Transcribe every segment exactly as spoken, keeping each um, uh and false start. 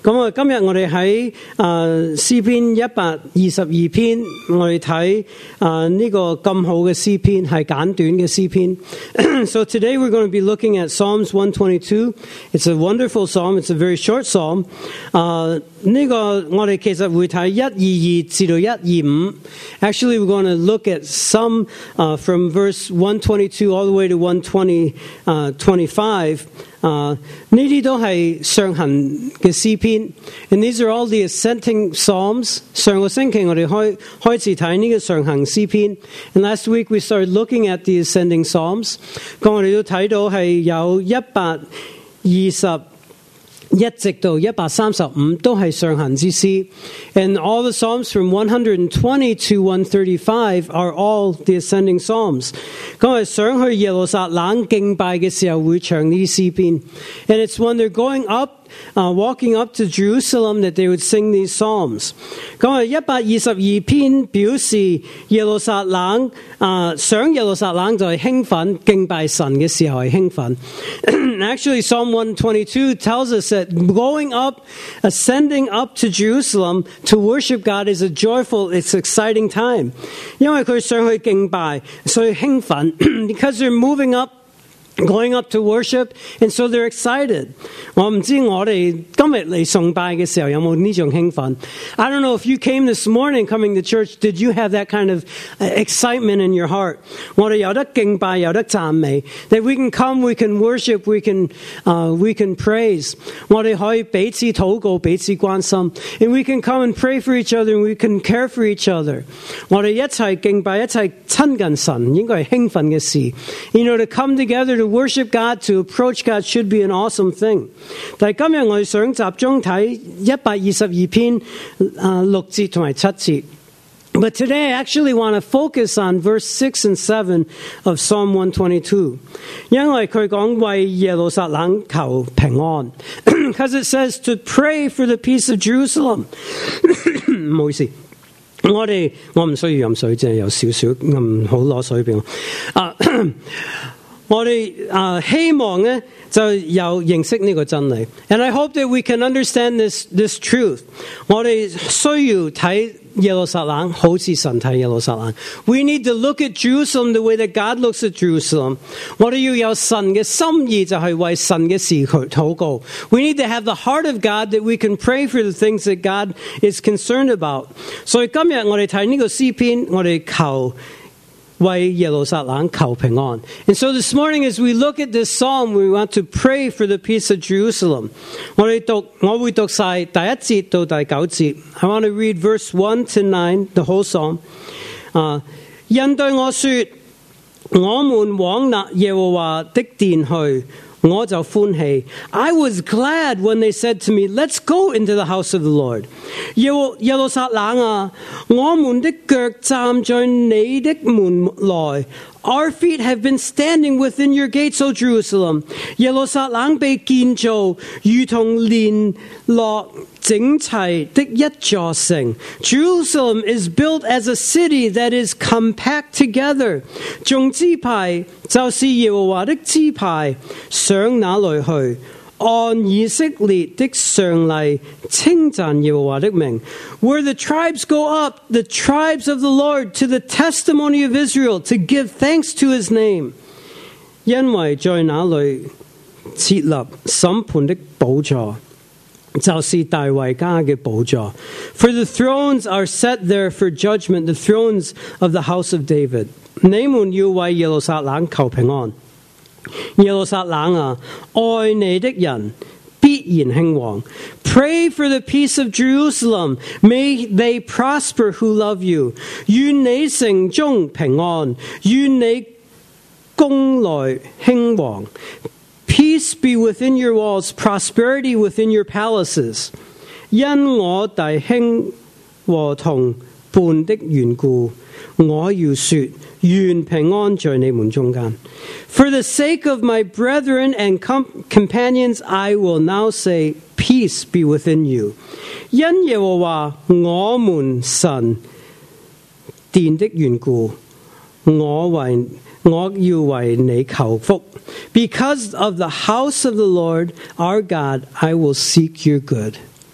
咁啊，今日我哋喺誒詩篇一百二十二篇，我哋睇誒呢個咁好嘅詩篇，係簡短嘅詩篇。So today we're going to be looking at Psalms one twenty-two. It's a wonderful psalm. It's a very short psalm. 誒呢個我哋其實會睇一二二至到一二五。Actually, we're going to look at some uh, from verse one twenty-two all the way to one twenty, uh, twenty-five. 啊！呢啲都係上行嘅詩篇 ，and these are all the ascending psalms。上個星期我哋開開始睇呢個上行詩篇 ，and last week we started looking at the ascending psalms。咁我哋都睇到係有一百二十。一直到一百三十五都係上行之詩 and all the psalms from one twenty to one thirty-five are all the ascending psalms。咁我哋想去耶路撒冷敬拜嘅時候會唱呢啲詩篇 and it's when they're going up、uh, walking up to Jerusalem that they would sing these psalms。咁我哋一百二十二篇表示耶路撒冷啊、呃、上耶路撒冷就係興奮，敬拜神嘅時候係興奮。Actually, Psalm one twenty-two tells us that going up, ascending up to Jerusalem to worship God is a joyful, it's exciting time. 因為佢上去敬拜，所以興奮 because they're moving up.Going up to worship, and so they're excited. 我唔知我哋今日嚟崇拜嘅時候有冇呢種興奮 I don't know if you came this morning coming to church, did you have that kind of excitement in your heart? 我哋有得敬拜，有得讚美 that we can come, we can worship, we can, uh, we can praise. 我哋可以彼此禱告，彼此關心 and we can come and pray for each other, and we can care for each other. 我哋一齊敬拜，一齊親近神，應該係興奮嘅事 You know, to come together to worship God, to approach God should be an awesome thing. 但係今日我哋想集中睇一百二十二篇啊六節同埋七節。But today I actually want to focus on verse six and seven of Psalm one twenty-two. 因為佢講為耶路撒冷求平安。Because it says to pray for the peace of Jerusalem. 唔好意思。我哋我唔需要飲水，即係有少少咁好攞水俾我。啊我哋啊、uh, 希望咧就有認識呢個真理 ，and I hope that we can understand this this truth。我哋需要睇耶路撒冷，好似神睇耶路撒冷。We need to look at Jerusalem the way that God looks at Jerusalem。我哋要有神嘅心意，就係為神嘅事去禱告。We need to have the heart of God that we can pray for the things that God is concerned about。所以今日我哋睇呢個詩篇，我哋求。為耶路撒冷求平安 And so this morning as we look at this psalm, we want to pray for the peace of Jerusalem. 我哋讀，我會讀晒第一節到第九節 I want to read verse one to nine, the whole psalm. 啊，人對我說，我們往那耶和華的殿去，我就歡喜 I was glad when they said to me, Let's go into the house of the Lord. 耶路撒冷啊，我們的腳站在你的門內 Our feet have been standing within your gates, O Jerusalem. 耶路撒冷被建造，如同連絡整齊的一座城 Jerusalem is built as a city that is compact together. 眾支派就是耶和華的支派，上哪裏去？按以色列的常例稱讚耶和華的名 Where the tribes go up, the tribes of the Lord, to the testimony of Israel, to give thanks to his name. 因為在那裏設立審判的寶座，就是大衛家嘅寶座 For the thrones are set there for judgment, the thrones of the house of David. 你們要為耶路撒冷求平安。耶路撒冷啊，愛你的人必然興旺。Pray for the peace of Jerusalem. May they prosper who love you. 願你城中平安，願你宮內興旺。Peace be within your walls, prosperity within your palaces. 因我弟兄和同伴的緣故，我要說，願平安在你們中間。For the sake of my brethren and com- companions, I will now say, peace be within you. 因耶和華我們神殿的緣故，我為我要為你求福。Because of the house of the Lord, our God, I will seek your good.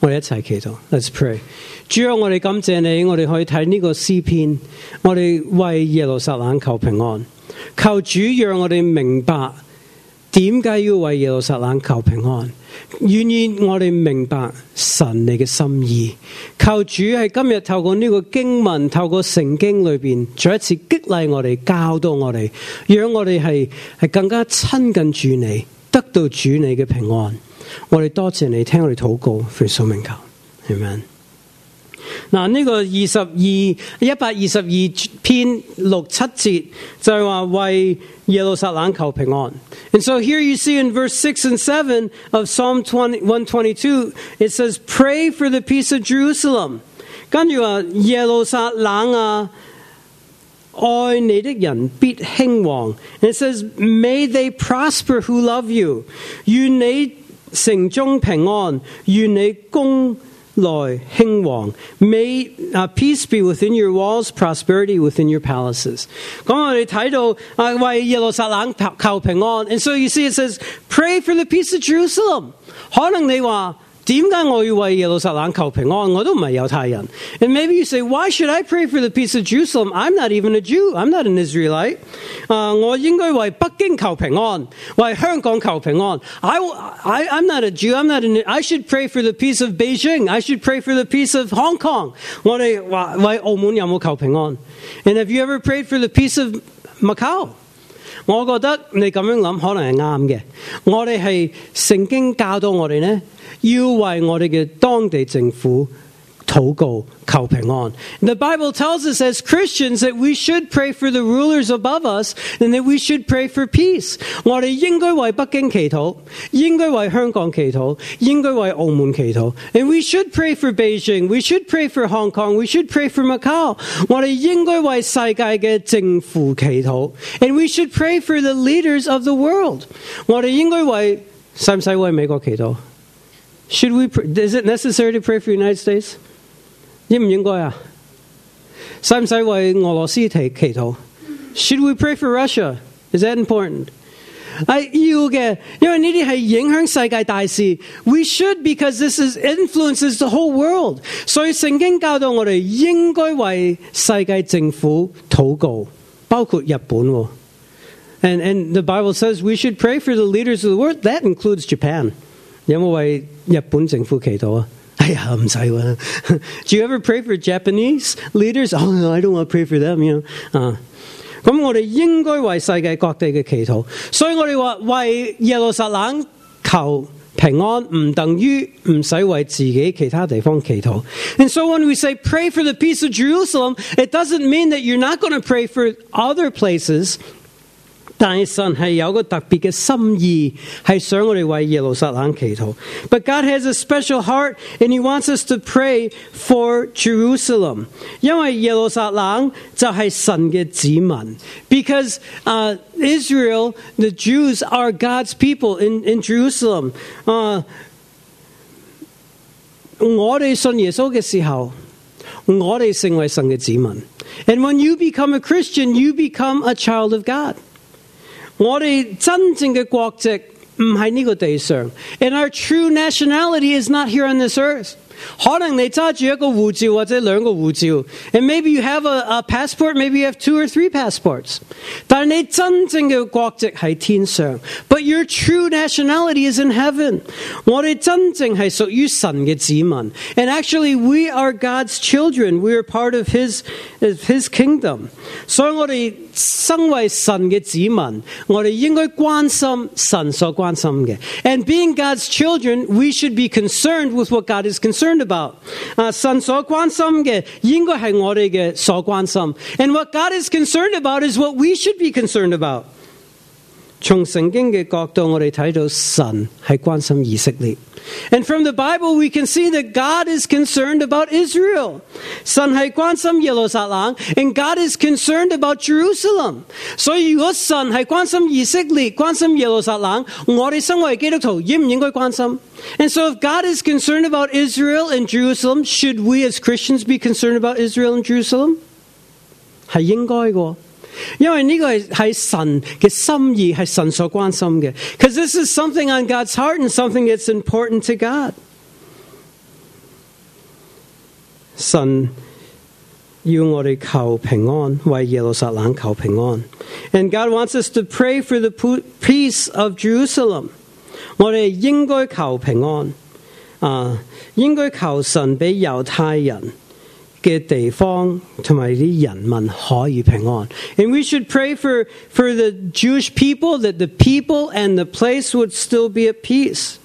我哋一齊祈禱 ，Let's pray。主啊，我哋感謝你，我哋可以睇呢個詩篇，我哋為耶路撒冷求平安，求主讓我哋明白點解要為耶路撒冷求平安，願意我哋明白神你嘅心意。求主喺今日透過呢個經文，透過聖經裏邊，再一次激勵我哋，教導我哋，讓我哋係係更加親近主你，得到主你嘅平安。我哋多謝你聽我哋禱告，奉主名求，阿們。嗱，呢個二十二一百二十二篇六七節就係話為耶路撒冷求平安。And so here you see in verse six and seven of Psalm one twenty-two, it says, "Pray for the peace of Jerusalem." 跟住話耶路撒冷啊，愛你的人必興旺。And it says, "May they prosper who love you." 願你城中平安，願你攻來興旺。May uh, peace be within your walls, prosperity within your palaces. 咁我哋睇到啊，為耶路撒冷求平安。And so you see it says, pray for the peace of Jerusalem. 可能你話點解我要為耶路撒冷求平安？我都唔係猶太人。And maybe you say, why should I pray for the peace of Jerusalem? I'm not even a Jew. I'm not an Israelite. Uh, 我應該為北京求平安，為香港求平安。I, I, I'm not a Jew. I'm not an, I should pray for the peace of Beijing. I should pray for the peace of Hong Kong. 我哋話為澳門有冇求平安？ And have you ever prayed for the peace of Macau?我覺得你咁樣諗可能係啱嘅。我哋係聖經教導我哋呢，要為我哋嘅當地政府禱告求平安。The Bible tells us as Christians that we should pray for the rulers above us and that we should pray for peace. 我哋應該為北京祈禱，應該為香港祈禱，應該為澳門祈禱。And we should pray for Beijing, we should pray for Hong Kong, we should pray for Macau. 我哋應該為世界嘅政府祈禱。And we should pray for the leaders of the world. 我哋應該為使唔使為美國祈禱？ Should we? Is it necessary to pray for the United States? 應唔應該啊？使唔使為俄羅斯祈祈禱？ Should we pray for Russia? Is that important? 係要嘅，因為呢啲係影響世界大事。We should because this is influences the whole world. 所以聖經教導我哋應該為世界政府禱告，包括日本。And and the Bible says we should pray for the leaders of the world. That includes Japan. 有冇為日本政府祈禱啊？哎呀，唔使喎。Do you ever pray for Japanese leaders? Oh, I don't want to pray for them. You know? 啊，咁我哋應該為世界各地嘅祈禱。所以我哋話為耶路撒冷求平安，唔等於唔使為自己其他地方祈禱。And so when we say pray for the peace of Jerusalem, it doesn't mean that you're not going to pray for other places. 但係神係有個特別嘅心意，係想我哋為耶路撒冷祈禱。But God has a special heart, and He wants us to pray for Jerusalem. 因為耶路撒冷就係神嘅子民。Because uh, Israel, the Jews are God's people in, in Jerusalem. Uh, 我哋信耶穌嘅時候，我哋成為神嘅子民。And when you become a Christian, you become a child of God. 我哋真正嘅國籍唔喺呢個地上 and our true nationality is not here on this earth. 可能你揸住一個護照或者兩個護照 and maybe you have a, a passport, maybe you have two or three passports. 但係你真正嘅國籍喺天上 but your true nationality is in heaven. 我哋真正係屬於神嘅子民 and actually we are God's children. We are part of His, of His kingdom. 所以我哋身為神嘅子民，我哋應該關心神所關心嘅 and being God's children, we should be concerned with what God is concerned about. 啊，神所關心嘅應該係我哋嘅所關心 and what God is concerned about is what we should be concerned about. 從聖經嘅角度，我哋睇到神係關心以色列。And from the Bible, we can see that God is concerned about Israel. 神係關心耶路撒冷 and God is concerned about Jerusalem. 所以如果神係關心以色列，關心耶路撒冷，我哋身為基督徒應唔應該關心？ And so if God is concerned about Israel and Jerusalem, should we as Christians be concerned about Israel and Jerusalem? 係應該嘅。因為呢個係係神嘅心意，係神所關心嘅。Because this is something on God's heart and something that's important to God. 神要我哋求平安，為耶路撒冷求平安。And God wants us to pray for the peace of Jerusalem. 我哋應該求平安，啊，應該求神俾猶太人嘅地方同埋啲人民可以平安。And we should pray for, for the Jewish people, that the people and the place would still be at peace.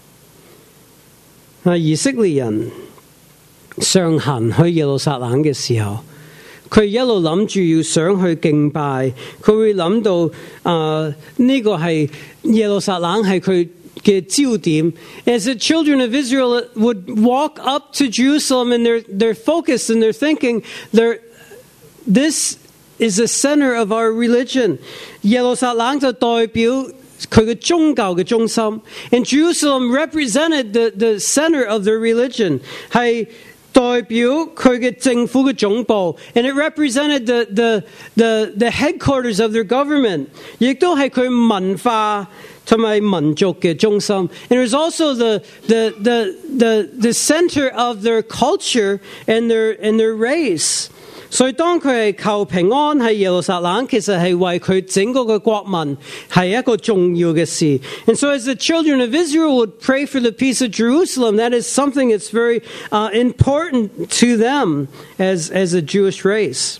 啊，以色列人上行去耶路撒冷嘅時候，佢一路諗住要想去敬拜，佢會諗到啊呢個係耶路撒冷係佢嘅焦點。As the children of Israel would walk up to Jerusalem and their their focus and their thinking, their this is the center of our religion. 耶路撒冷就代表佢嘅宗教嘅中心 ，and Jerusalem represented the the center of their religion， 係代表佢嘅政府嘅總部 ，and it represented the the the the headquarters of their government， 亦都係佢文化同埋民族嘅中心。And it was also the the the the the center of their culture and their and their race。所以當佢係求平安喺耶路撒冷，其實係為佢整個嘅國民係一個重要嘅事。And so as the children of Israel would pray for the peace of Jerusalem, that is something that's very uh, important to them as, as a Jewish race.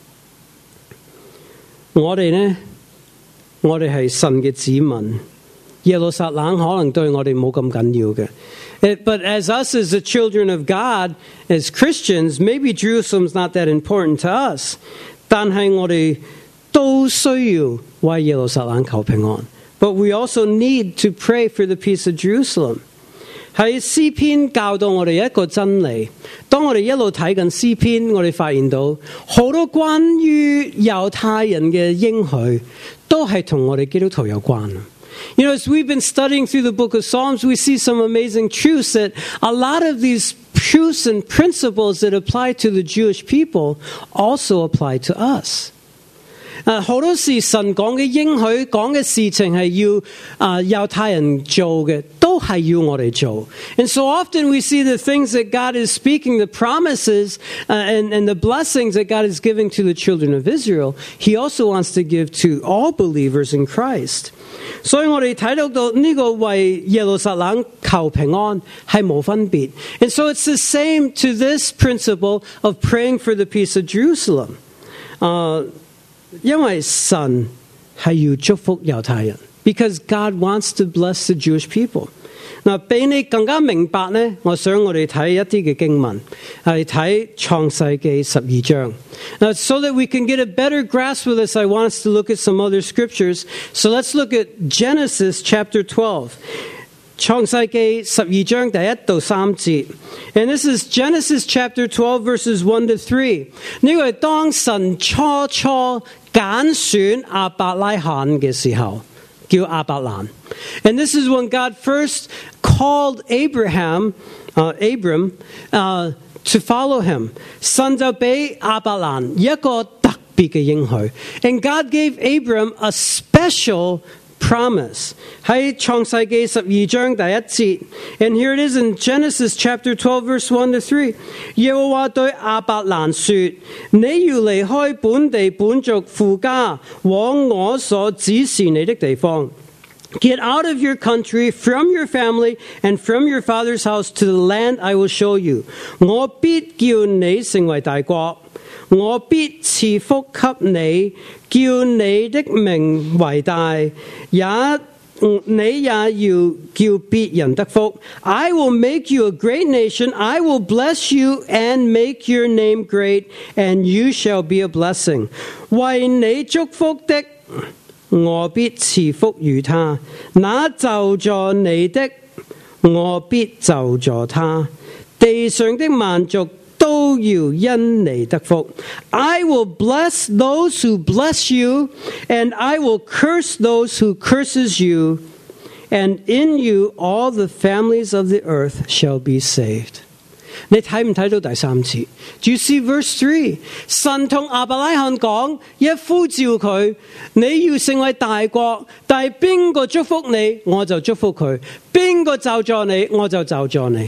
我哋呢，我哋係神嘅子民，耶路撒冷可能對我哋冇咁緊要嘅。But as us, as the children of God, as Christians, maybe Jerusalem's not that important to us. 但係我哋都需要為耶路撒冷求平安。But we also need to pray for the peace of Jerusalem. 喺詩篇教導我哋一個真理。當我哋一路睇緊詩篇，我哋發現到好多關於猶太人嘅應許，都係同我哋基督徒有關。You know, as we've been studying through the book of Psalms, we see some amazing truths that a lot of these truths and principles that apply to the Jewish people also apply to us. 啊，好多時神講嘅應許講嘅事情係要啊猶太人做嘅，都係要我哋做。And so often we see the things that God is speaking, the promises uh, and, and the blessings that God is giving to the children of Israel, He also wants to give to all believers in Christ. 所以我哋睇到到呢個為耶路撒冷求平安係冇分別。And so it's the same to this principle of praying for the peace of Jerusalem. 啊、uh,因為神係要祝福猶太人 because God wants to bless the Jewish people. 嗱，俾你更加明白呢，我想我哋睇一啲嘅經文，係睇創世記十二章。Now, so that we can get a better grasp of this, I want us to look at some other scriptures. So let's look at Genesis chapter twelve. 創世記十二章第一到三節 ，and this is Genesis chapter twelve verses one to three。呢個係當神初初揀選亞伯拉罕嘅時候，叫亞伯蘭。And this is when God first called Abraham, uh, Abram, uh, to follow him. 神就俾亞伯蘭一個特別嘅應許。And God gave Abram a special promise. 喺創世記十二章第一節 and here it is in Genesis chapter twelve verse one to three. 耶和華對亞伯蘭說：你要離開本地本族父家，往我所指示你的地方。Get out of your country, from your family, and from your father's house to the land I will show you. 我必叫你成為大國，我必賜福給你，叫你的名為大，也你也要叫別人得福。I will make you a great nation. I will bless you and make your name great, and you shall be a blessing. 為你祝福的，我必賜福與他；那咒詛你的，我必咒詛他。地上的萬族都要因你得福。I will bless those who bless you, and I will curse those who curses you, and in you all the families of the earth shall be saved. 你睇唔睇到第三次 Do you see verse three? 神同亞伯拉罕講，一呼召佢，你要成為大國，但係邊個祝福你，我就祝福佢；邊個咒詛你，我就咒詛你。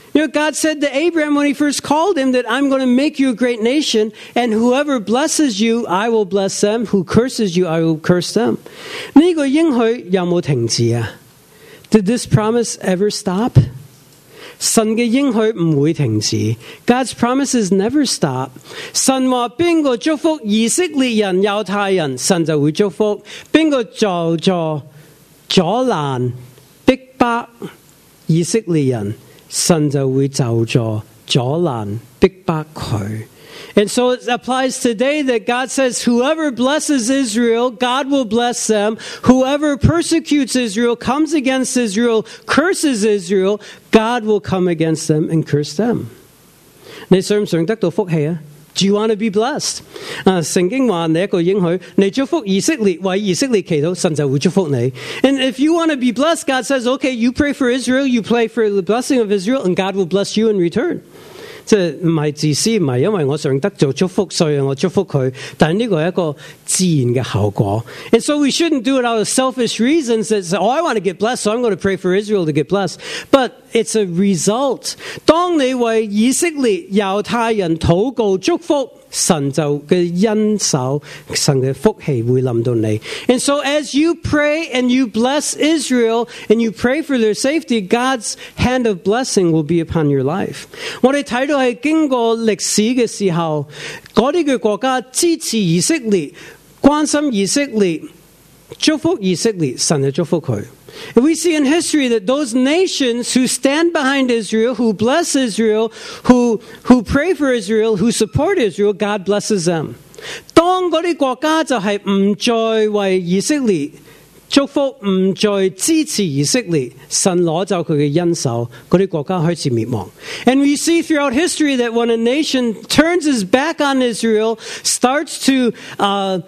You know, God said to Abraham when he first called him that I'm going to make you a great nation, and whoever blesses you, I will bless them. Who curses you, I will curse them. 呢個應許有冇停止啊? Did this promise ever stop? 神嘅應許唔會停止. God's promises never stop. 神話邊個祝福以色列人、猶太人，神就會祝福；邊個咒詛、阻攔、逼迫以色列人，神就會咒詛、阻攔、逼迫佢。And so it applies today that God says, whoever blesses Israel, God will bless them. Whoever persecutes Israel, comes against Israel, curses Israel, God will come against them and curse them. 你想唔想得到福氣啊? Do you want to be blessed? 啊，聖經話你一個應許，你祝福以色列，為以色列祈禱，神就會祝福你。And if you want to be blessed, God says, okay, you pray for Israel, you pray for the blessing of Israel, and God will bless you in return. 即係唔係自私，唔係因為我想得做祝福，所以我祝福佢。但係呢個係一個自然嘅後果。And so we shouldn't do it out of selfish reasons that say, oh, I want to get blessed, so I'm going to pray for Israel to get blessed. But it's a result. 當你為以色列、猶太人禱告祝福，神就嘅恩手，神嘅福氣會臨到你。And so as you pray and you bless Israel and you pray for their safety, God's hand of blessing will be upon your life. 我哋睇到係經過歷史嘅時候，嗰啲嘅國家支持以色列，關心以色列，祝福以色列，神就祝福佢。And we see in history that those nations who stand behind Israel, who bless Israel, who, who pray for Israel, who support Israel, God blesses them. 當嗰啲國家就係唔再為以色列祝福，唔再支持以色列，神攞走佢嘅恩手，嗰啲國家開始滅亡。And we see throughout history that when a nation turns its back on Israel, starts to uh,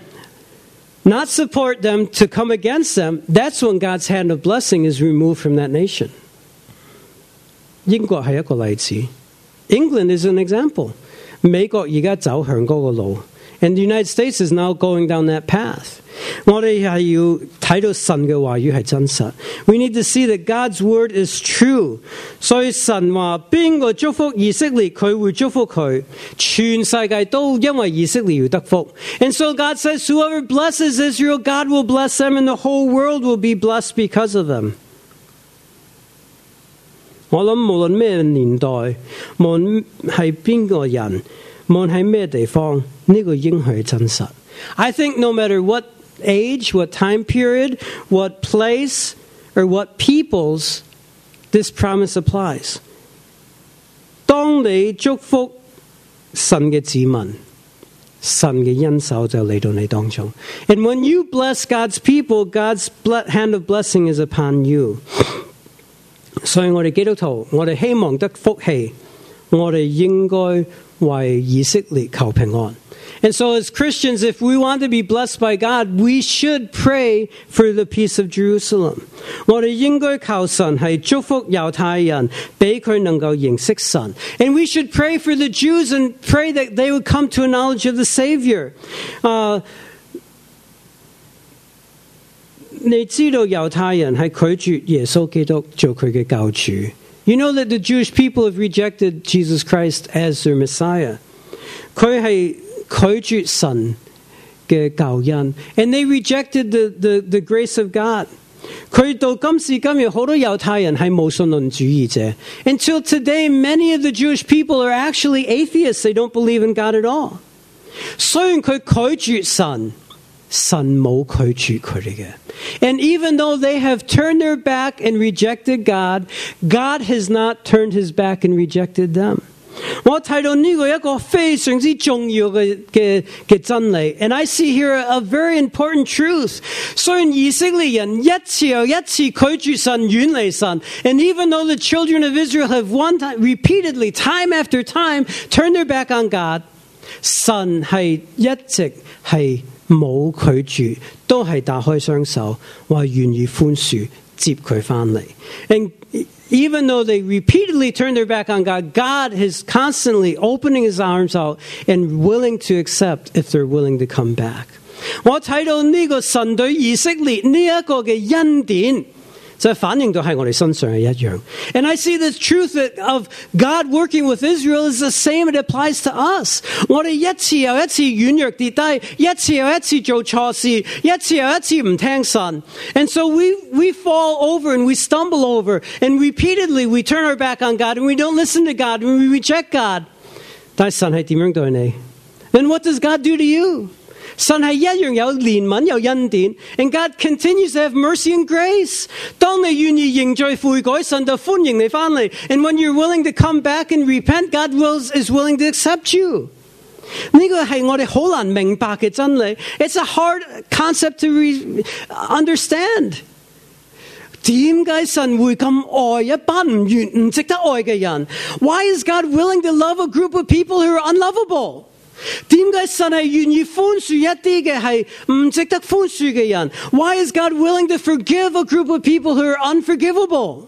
not support them, to come against them, that's when God's hand of blessing is removed from that nation. 英國係一個例子。England is an example. 美國而家走向嗰個路。And the United States is now going down that path. 我哋係要睇到神嘅話語係真實。We need to see that God's word is true. 所以神話邊個祝福以色列，佢會祝福佢。全世界都因為以色列要得福。And so God says, whoever blesses Israel, God will bless them, and the whole world will be blessed because of them. 我諗無論咩年代，無論係邊個人，無論喺咩地方，呢個應許係真實。I think no matter what age, what time period, what place, or what peoples, this promise applies. 當你祝福神嘅子民，神嘅恩手就嚟到你當中。And when you bless God's people, God's hand of blessing is upon you. 所以我哋基督徒，我哋希望得福氣，我哋應該為以色列求平安。And so as Christians, if we want to be blessed by God, we should pray for the peace of Jerusalem. 我哋應該求神係祝福猶太人，俾佢能夠認識神。And we should pray for the Jews and pray that they would come to a knowledge of the Savior. Uh, 你知道猶太人係拒絕耶穌基督做佢嘅救主。You know that the Jewish people have rejected Jesus Christ as their Messiah. 佢係拒絕神嘅救恩 and they rejected the, the, the grace of God. 佢到今時今日好多猶太人係無神論主義者 Until today, many of the Jewish people are actually atheists. They don't believe in God at all. 雖然佢拒絕神，神冇拒絕佢哋嘅 And even though they have turned their back and rejected God, God has not turned his back and rejected them. 我睇到呢個一個非常之重要嘅嘅嘅真理 And I see here a, a very important truth. 雖然以色列人一次又一次拒絕神遠離神 And even though the children of Israel have one time, repeatedly, time after time, turned their back on God, 神係一直係冇拒絕，都係打開雙手，話願意寬恕，接佢返嚟。And even though they repeatedly turned their back on God, God is constantly opening his arms out and willing to accept if they're willing to come back. 我睇到呢個神對以色列呢一個嘅恩典， 就係反映到喺我哋身上係一樣。And I see the truth of God working with Israel is the same. It applies to us. 我哋一次又一次軟弱跌低，一次又一次做錯事，一次又一次唔聽神。And so we, we fall over and we stumble over and repeatedly we turn our back on God and we don't listen to God and we reject God. 但係神係點樣對你？ Then what does God do to you? 神係一樣有憐憫有恩典 and God continues to have mercy and grace. 當你願意認罪悔改，神就歡迎你返嚟。And when you're willing to come back and repent, God wills, is willing to accept you. 呢個係我哋好難明白嘅真理。It's a hard concept to re- understand. 點解神會咁愛一班唔完唔值得愛嘅人？ Why is God willing to love a group of people who are unlovable? 點解神係願意寬恕一啲嘅係唔值得寬恕嘅人？ Why is God willing to forgive a group of people who are unforgivable?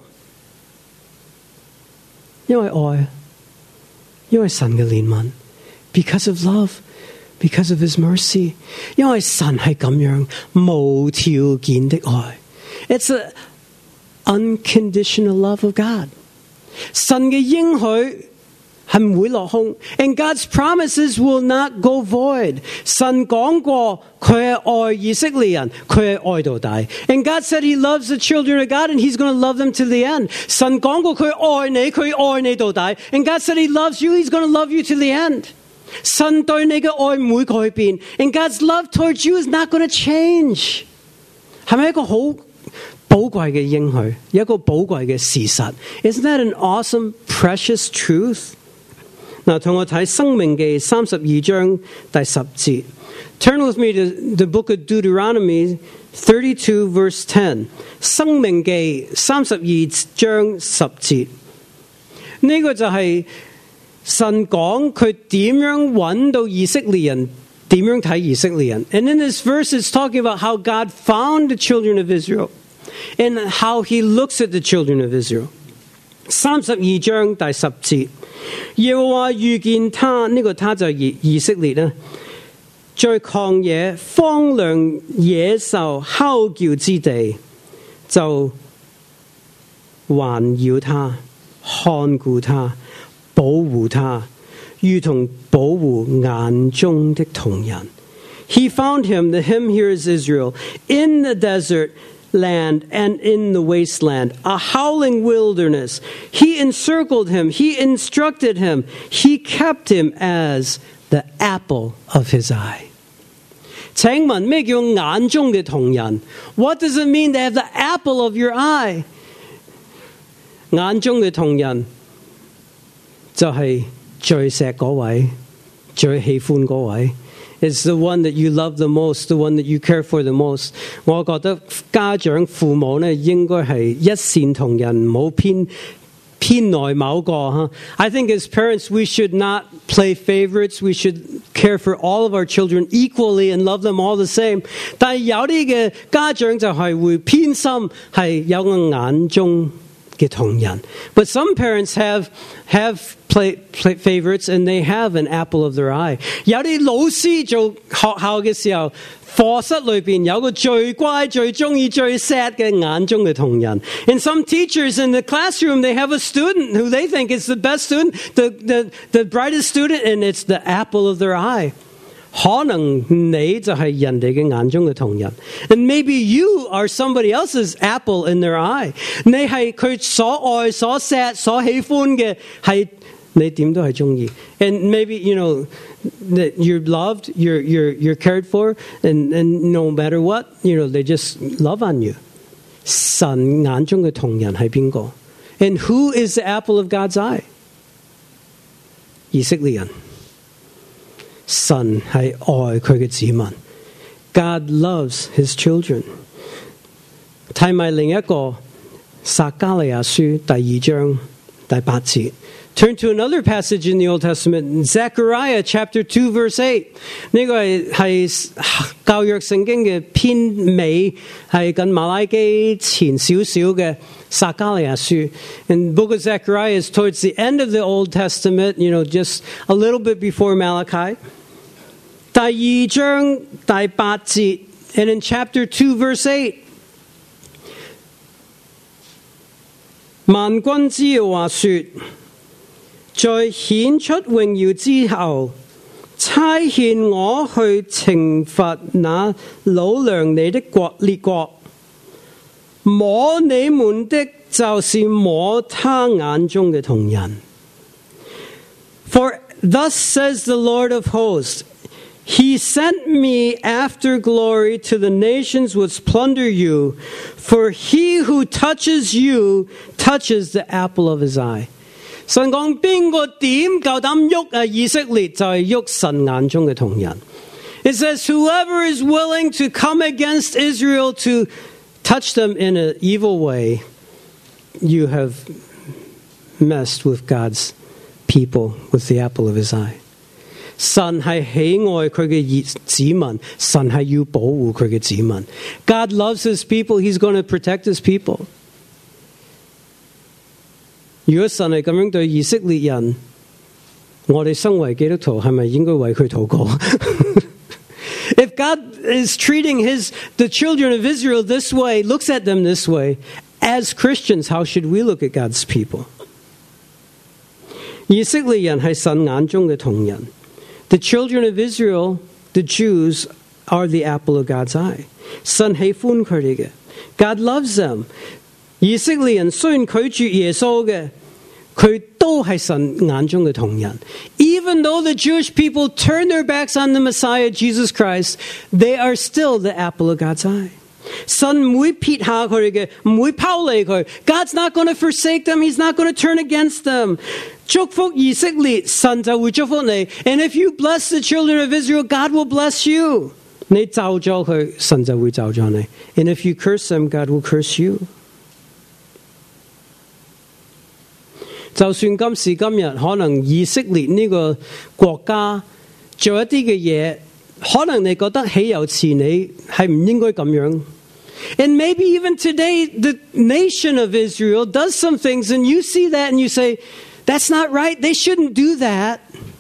因為愛，因為神嘅憐憫。Because of love, because of His mercy. 因為神係咁樣無條件的愛。It's an unconditional love of God. 神嘅應許係唔會落空 and God's promises will not go void. 神講過佢係愛以色列人，佢係愛到底。And God said He loves the children of God and He's going to love them to the end. 神講過佢愛你，佢愛你到底。And God said He loves you, He's going to love you to the end. 神對你嘅愛唔會改變 and God's love towards you is not going to change. 係咪一個好寶貴嘅應許，一個寶貴嘅事實 ？Isn't that an awesome, precious truth? 嗱，同我睇申命記三十二章第十節。Turn with me to the book of Deuteronomy thirty-two, verse ten. 申命記三十二章十節。呢個就係神講佢點樣揾到以色列人，點樣睇以色列人。And in this verse it's talking about how God found the children of Israel and how He looks at the children of Israel. 三十二章第十節。耶和華遇見他，呢、這個他就係以色列啦，在曠野荒涼野獸哮叫之地，就環繞他，看顧他，保護他，如同保護眼中的瞳人。He found him, the him here is Israel, in the desert land and in the wasteland, a howling wilderness. He encircled him, he instructed him, he kept him as the apple of his eye. 請問咩叫眼中嘅瞳人？ What does it mean to have the apple of your eye? 眼中嘅瞳人就係最錫嗰位，最喜歡嗰位。It's the one that you love the most, the one that you care for the most. 我覺得家長父母呢應該係一視同仁，唔好偏偏愛某個嚇。I think as parents we should not play favorites. We should care for all of our children equally and love them all the same. 但係有啲嘅家長就係會偏心，係有個眼中嘅瞳人。But some parents have have play, play favorites and they have an apple of their eye. 有啲老師做學校嘅時候，課室裏邊有個最乖、最中意、最錫嘅眼中嘅瞳人。And some teachers in the classroom, they have a student who they think is the best student, the, the, the brightest student, and it's the apple of their eye. 可能你就係人哋嘅眼中嘅瞳人 and maybe you are somebody else's apple in their eye. 你係佢所愛、所錫、所喜歡嘅，係你點都係中意。And maybe you know that you're loved, you're you're you're cared for, and and no matter what, you know they just love on you. 神眼中嘅瞳人係邊個 ？And who is the apple of God's eye? 以色列人。神係愛佢嘅子民 God loves His children. 睇埋另一個撒迦利亞書第二章第八節。Turn to another passage in the Old Testament, Zechariah chapter two verse eight. 呢個係係舊約聖經嘅偏尾，係近馬拉基前少少嘅撒迦利亞書。And book of Zechariah is towards the end of the Old Testament, you know, just a little bit before Malachi. 第二章第八節 and in chapter two verse eight, 萬軍之耶和華說，在顯出榮耀之後，差遣我去懲罰那擄掠你的國列國，摸你們的就是摸他眼中嘅瞳人。For thus says the Lord of hosts, He sent me after glory to the nations which plunder you, for he who touches you touches the apple of his eye. 神講邊個點夠膽喐啊以色列就係喐神眼中嘅瞳人。It says whoever is willing to come against Israel to touch them in an evil way, you have messed with God's people with the apple of his eye. 神係喜愛佢嘅子民，神係要保護佢嘅子民。God loves his people, he's going to protect his people. 如果神係咁樣對以色列人，我哋身為基督徒係咪應該為佢禱告？If God is treating his the children of Israel this way, looks at them this way, as Christians, how should we look at God's people? 以色列人係神眼中嘅瞳人。The children of Israel, the Jews, are the apple of God's eye. 神喜歡佢哋嘅。God loves them. 以色列人雖然拒絕耶穌嘅，佢都係神眼中嘅瞳人。Even though the Jewish people turn their backs on the Messiah, Jesus Christ, they are still the apple of God's eye. 神唔會撇下佢哋嘅，唔會拋離佢。God's not going to forsake them. He's not going to turn against them. 祝福以色列，神就會祝福你。And if you bless the children of Israel, God will bless you. 你咒咗佢，神就會咒咗你。And if you curse them, God will curse you. 就算今時今日，可能以色列呢個國家做一啲嘅嘢，可能你覺得豈有此理，係唔應該咁樣。And maybe even today, the nation of Israel does some things, and you see that and you say, that's not right, they shouldn't do that.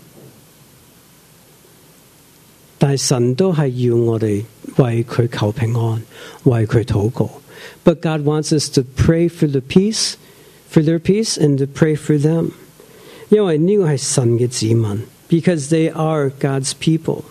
但係神都係要我哋為佢求平安，為佢禱告。But God wants us to pray for the peace, for their peace, and to pray for them. 因為呢個係神嘅子民 because they are God's people.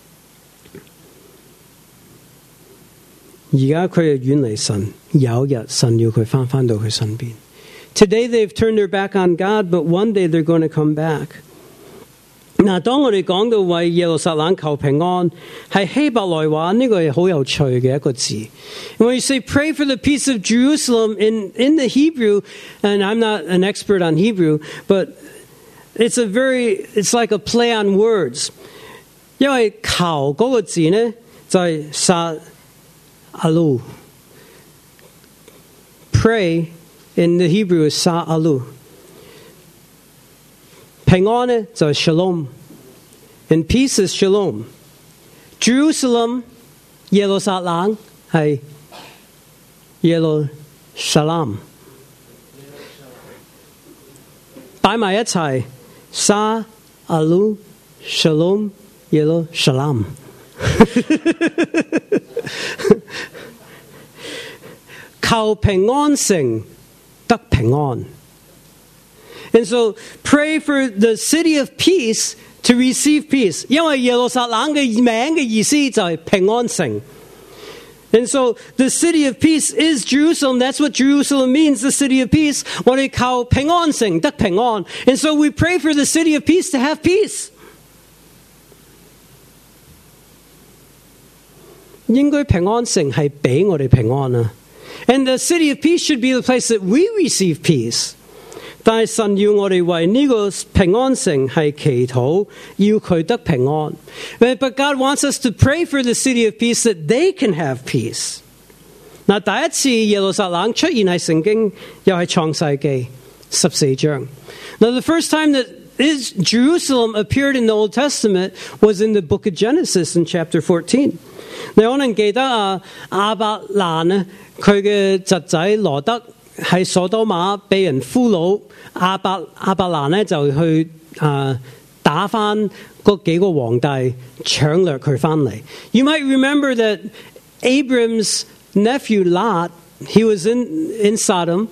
而家佢係遠離神，有一日神要佢翻返到佢身邊。Today they've turned their back on God, but one day they're going to come back. 嗱，當我哋講到為耶路撒冷求平安，係希伯來話呢個係好有趣嘅一個字。When you say pray for the peace of Jerusalem in in the Hebrew, and I'm not an expert on Hebrew, but it's a very it's like a play on words. 因為求嗰個字呢就係撒Alu. Pray in the Hebrew is Sa'alu. 平安呢就係 Shalom. And peace is Shalom. Jerusalem, 耶路撒冷係耶路撒冷。擺埋一齊 Sa'alu, Shalom, 耶路撒冷。求平安城得平安。And so pray for the city of peace to receive peace. 因為耶路撒冷嘅名嘅意思就係平安城。And so the city of peace is Jerusalem. That's what Jerusalem means, the city of peace. 我哋求平安城得平安。And so we pray for the city of peace to have peace. 應該平安城係俾我哋平安啊。And the city of peace should be the place that we receive peace. 但係神要我哋為呢個平安城係祈禱，要佢得平安。But God wants us to pray for the city of peace that they can have peace. 嗱，第一次耶路撒冷出現喺聖經，又係創世記十四章。Now the first time that is Jerusalem appeared in the Old Testament was in the book of Genesis in chapter fourteen. 你可能記得啊，亞伯蘭咧，佢嘅侄仔羅德喺所多瑪被人俘虜，亞伯亞伯蘭咧就去啊打翻嗰幾個皇帝，搶掠佢翻嚟。You might remember that Abram's nephew Lot, he was in in Sodom,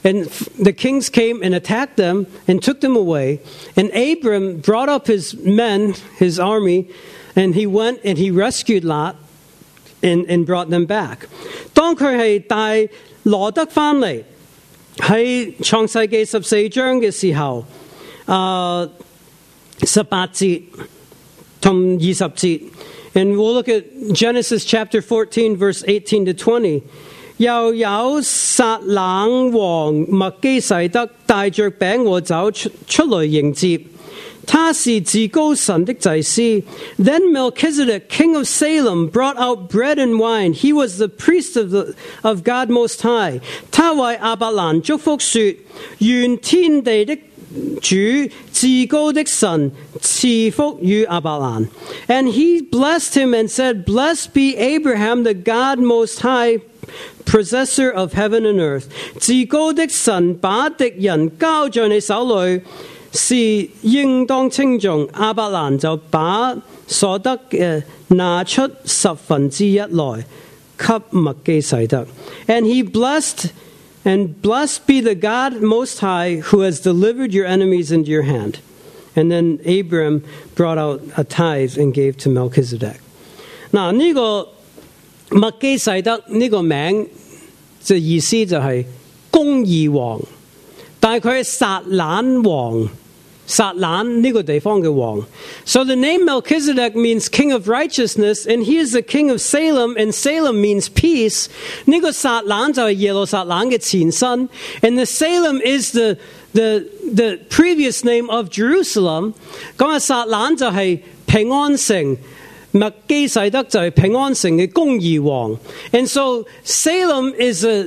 And the kings came and attacked them and took them away. And Abram brought up his men, his army, and he went and he rescued Lot and, and brought them back. 當佢係帶羅德翻嚟，喺創世記十四章嘅時候，啊十八節同二十節。And we'll look at Genesis chapter fourteen, verse eighteen to twenty. 又有撒冷王麥基洗德帶着餅和酒出出來迎接，他是至高神的祭司。Then Melchizedek, king of Salem, brought out bread and wine. He was the priest of, the, of God Most High. 他為亞伯蘭祝福說：願天地的主至高的神賜福與亞伯蘭。And he blessed him and said, Blessed be Abraham, the God Most High, possessor of heaven and earth. 至高的神把敵人交在你手裏，是應當稱頌。亞伯蘭就把所得嘅拿出十分之一來給麥基洗德。And he blessed And blessed be the God Most High, who has delivered your enemies into your hand. And then Abram brought out a tithe and gave to Melchizedek. 嗱，呢個麥基洗德呢個名嘅意思就係公義王，但係佢係撒冷王。撒冷呢個地方嘅王。So the name Melchizedek means king of righteousness, and he is the king of Salem, and Salem means peace. 呢個撒冷就係耶路撒冷嘅前身 and the Salem is the, the, the previous name of Jerusalem. 咁啊，撒冷就係平安城，麥基洗德就係平安城嘅公義王。And so Salem is a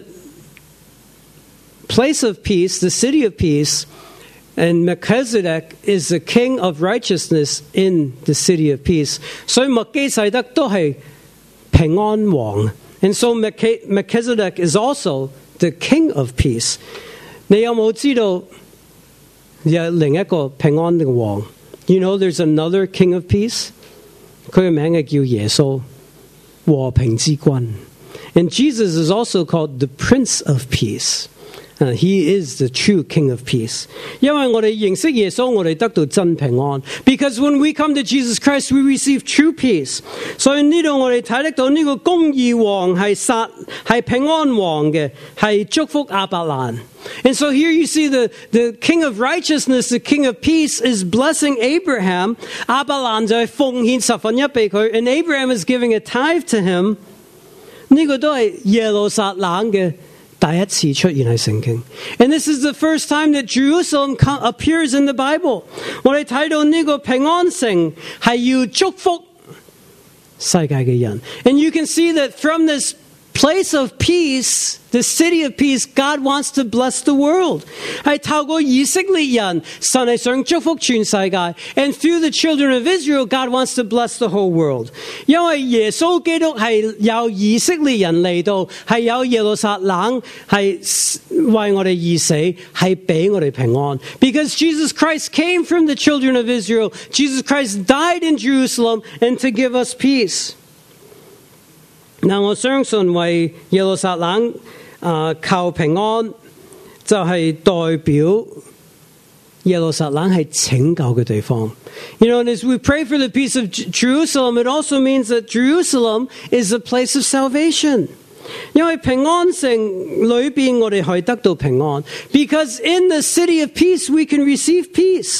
place of peace, the city of peace. And Melchizedek is the king of righteousness in the city of peace. 所以麥基洗德都係平安王。And so Melchizedek is also the king of peace. 你有冇知道有另一個平安嘅王？ You know there's another king of peace? 佢嘅名係叫耶穌，和平之君。And Jesus is also called the Prince of Peace. Uh, he is the true King of Peace. 因為我哋認識耶穌，我哋得到真平安。Because when we come to Jesus Christ, we receive true peace. 所以呢度我哋睇得到呢個公義王係撒係平安王嘅，係祝福亞伯蘭。And so here you see the, the King of Righteousness, the King of Peace is blessing Abraham. 亞伯蘭就係奉獻十分一俾佢 and Abraham is giving a tithe to him. 呢個都係耶路撒冷嘅第一次出現喺聖經 And this is the first time that Jerusalem appears in the Bible. 我哋睇到呢個平安城係要祝福世界嘅人 And you can see that from this place of peace, the city of peace, God wants to bless the world. 係透過以色列人，神係想祝福全世界 And through the children of Israel, God wants to bless the whole world. 因為耶穌基督係有以色列人嚟到，係有耶路撒冷，係為我哋而死，係俾我哋平安 Because Jesus Christ came from the children of Israel. Jesus Christ died in Jerusalem and to give us peace. 嗱，我相信為耶路撒冷啊求平安，就係代表耶路撒冷係拯救嘅地方。You know, and as we pray for the peace of Jerusalem, it also means that Jerusalem is a place of salvation. 因為平安城裏邊我哋可以得到平安 Because in the city of peace, we can receive peace.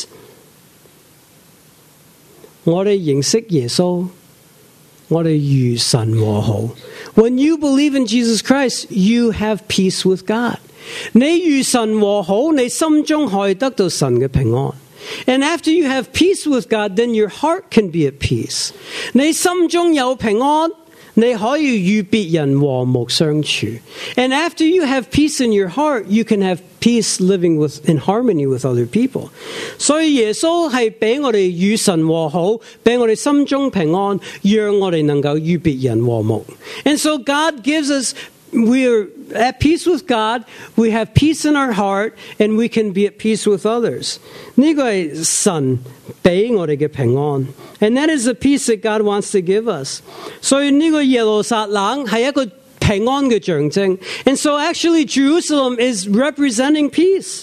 我哋認識耶穌。我哋與神和好 When you believe in Jesus Christ, you have peace with God. 你與神和好，你心中可以得到神嘅平安。And after you have peace with God, then your heart can be at peace. 你心中有平安，你可以與別人和睦相處 And after you have peace in your heart, you can have peace living with, in harmony with other people. 所以耶穌係俾我哋與神和好，俾我哋心中平安，讓我哋能夠與別人和睦 And so God gives us We are at peace with God, we have peace in our heart, and we can be at peace with others. 呢個係神俾我哋嘅平安 And that is the peace that God wants to give us. 所以呢個耶路撒冷係一個平安嘅象徵。And so actually Jerusalem is representing peace.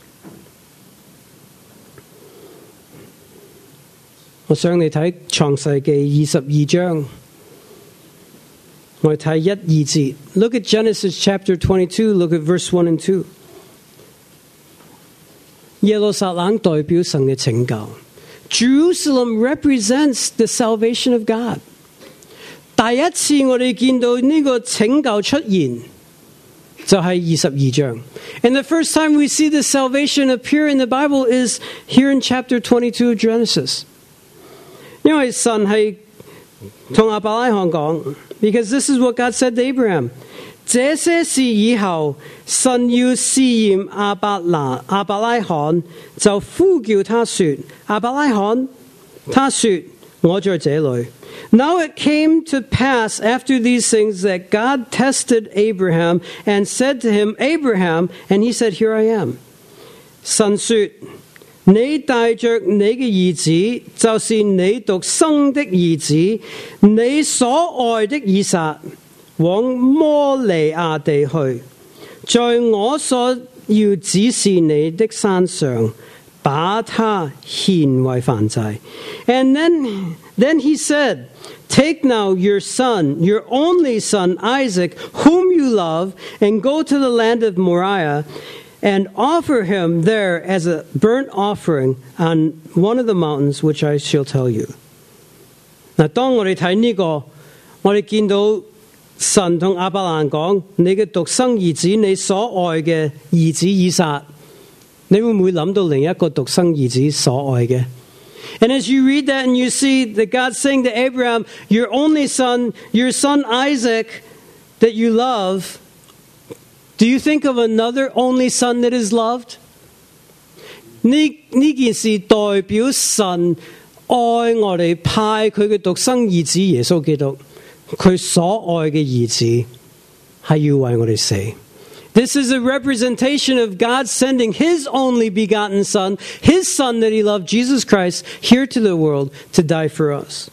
我想你睇創世記二十二章，我哋睇一二節。Look at Genesis chapter twenty-two, look at verse one and two. 耶路撒冷代表神嘅拯救。Jerusalem represents the salvation of God. 第一次我哋見到呢個拯救出現，就係二十二章。And the first time we see the salvation appear in the Bible is here in chapter twenty-two of Genesis. 因為神係同亞伯拉罕講 because this is what God said to Abraham. 這些事以後，神要試驗亞伯拿亞伯拉罕，就呼叫他說：亞伯拉罕，他說：我在這裏。Now it came to pass after these things that God tested Abraham and said to him, Abraham, and he said, Here I am. 神說：你帶着你嘅兒子，就是你獨生的兒子，你所愛的以撒，往摩利亞地去，在我所要指示你的山上，把他獻為燔祭。And then, then he said, Take now your son, your only son Isaac, whom you love, and go to the land of Moriah, and offer him there as a burnt offering on one of the mountains which I shall tell you. 嗱，當我哋睇呢個，我哋見到神同亞伯蘭講：你嘅獨生兒子，你所愛嘅兒子以撒，你會唔會諗到另一個獨生兒子所愛嘅？ And as you read that and you see that God saying to Abraham, your only son, your son Isaac, that you love, do you think of another only son that is loved? 呢呢件事代表神愛我哋，派佢嘅獨生兒子耶穌基督，佢所愛嘅兒子係要為我哋死。This is a representation of God sending His only begotten Son, His Son that He loved, Jesus Christ, here to the world to die for us.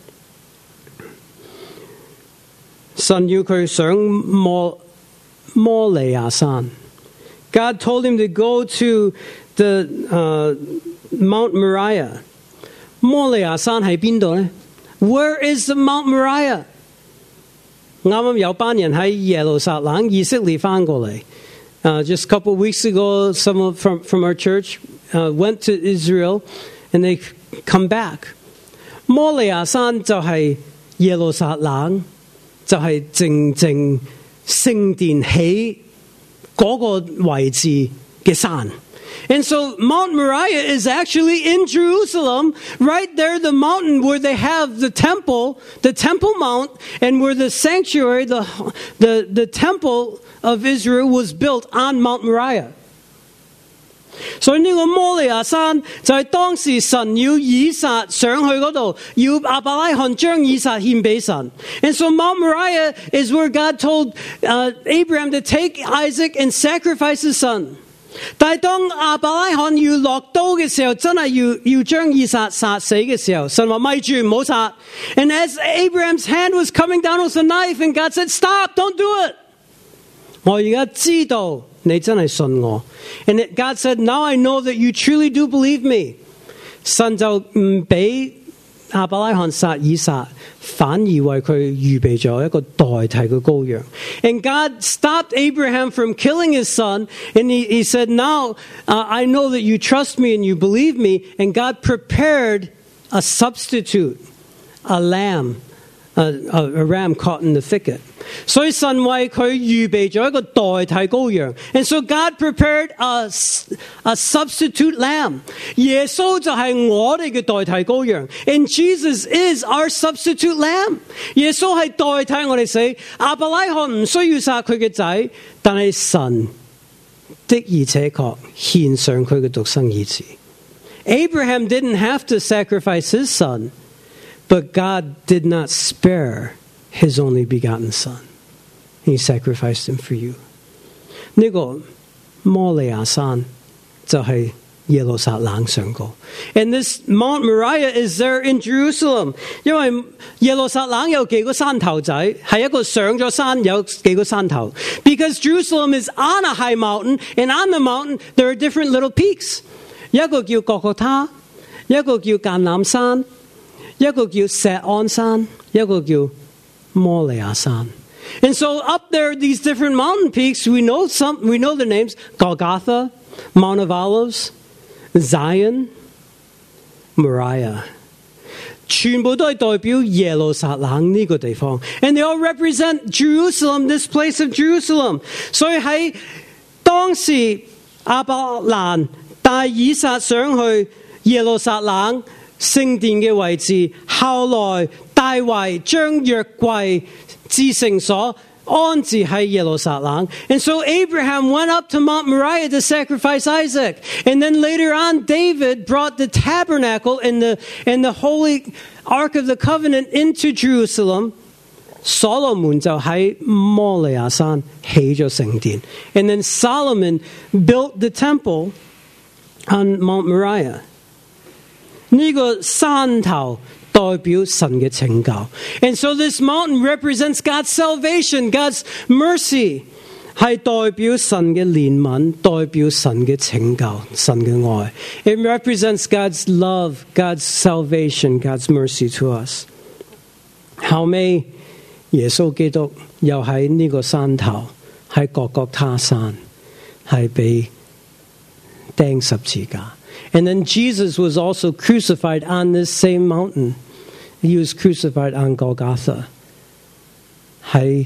神要佢上摩摩利亞山。God told him to go to the uh, Mount Moriah. 摩利亞山喺邊度呢？ Where is the Mount Moriah? 啱啱有班人喺耶路撒冷以色列翻過嚟。Uh, just a couple of weeks ago, someone from, from our church uh, went to Israel and they come back. 摩利亞山就係耶路撒冷，就係正正聖殿起嗰個位置嘅山。And so Mount Moriah is actually in Jerusalem, right there, the mountain where they have the temple, the Temple Mount, and where the sanctuary, the, the, the temple of Israel was built on Mount Moriah. 所以呢個摩利亞山就係當時神要以撒上去嗰度，要亞伯拉罕將以撒獻俾神。And so Mount Moriah is where God told uh, Abraham to take Isaac and sacrifice his son. 但係當亞伯拉罕要落刀嘅時候，真係要要將以撒殺死嘅時候，神話咪住唔好殺。And as Abraham's hand was coming down with a knife, and God said, "Stop! Don't do it." 我而家知道你真係信我。And God said, "Now I know that you truly do believe me." 神就唔俾亞伯拉罕殺以撒，反而為佢預備咗一個代替嘅羔羊。And God stopped Abraham from killing his son, and he, he said, now uh, I know that you trust me and you believe me, and God prepared a substitute, a lamb, a, a, a ram caught in the thicket. 所以神為佢預備咗一個代替羔羊。And so God prepared a, a substitute lamb. 耶穌就係我哋嘅代替羔羊。And Jesus is our substitute lamb. 耶穌係代替我哋死。亞伯拉罕唔需要殺佢嘅仔，但係神的而且確獻上佢嘅獨生兒子。Abraham didn't have to sacrifice his son, but God did not spare His only begotten son. He sacrificed him for you. 呢個摩利亞山就係耶路撒冷上高。And this Mount Moriah is there in Jerusalem. 因為耶路撒冷有幾個山頭仔，係一個上咗山有幾個山頭。Because Jerusalem is on a high mountain, and on the mountain there are different little peaks. 一個叫各各他，一個叫橄欖山，一個叫錫安山，一個叫摩利亞山。And so up there, these different mountain peaks, we know some, we know the names: Golgotha, Mount of Olives, Zion, Moriah. 全部都係代表耶路撒冷呢個地方。And they all represent Jerusalem, this place of Jerusalem. 所以喺當時亞伯蘭帶以撒上去耶路撒冷聖殿嘅位置，後來大衛將約櫃至聖所安置喺耶路撒冷。And so Abraham went up to Mount Moriah to sacrifice Isaac. And then later on, David brought the tabernacle and the, and the holy Ark of the Covenant into Jerusalem. 所羅門就喺摩利亞山起咗聖殿。And then Solomon built the temple on Mount Moriah. 呢個山頭代表神嘅拯救。And so this mountain represents God's salvation, God's mercy. 係代表神嘅憐憫，代表神嘅拯救，神嘅愛。It represents God's love, God's salvation, God's mercy to us. 後尾耶穌基督又喺呢個山頭，喺各各他山，係被釘十字架。And then Jesus was also crucified on this same mountain. He was crucified on Golgotha. 喺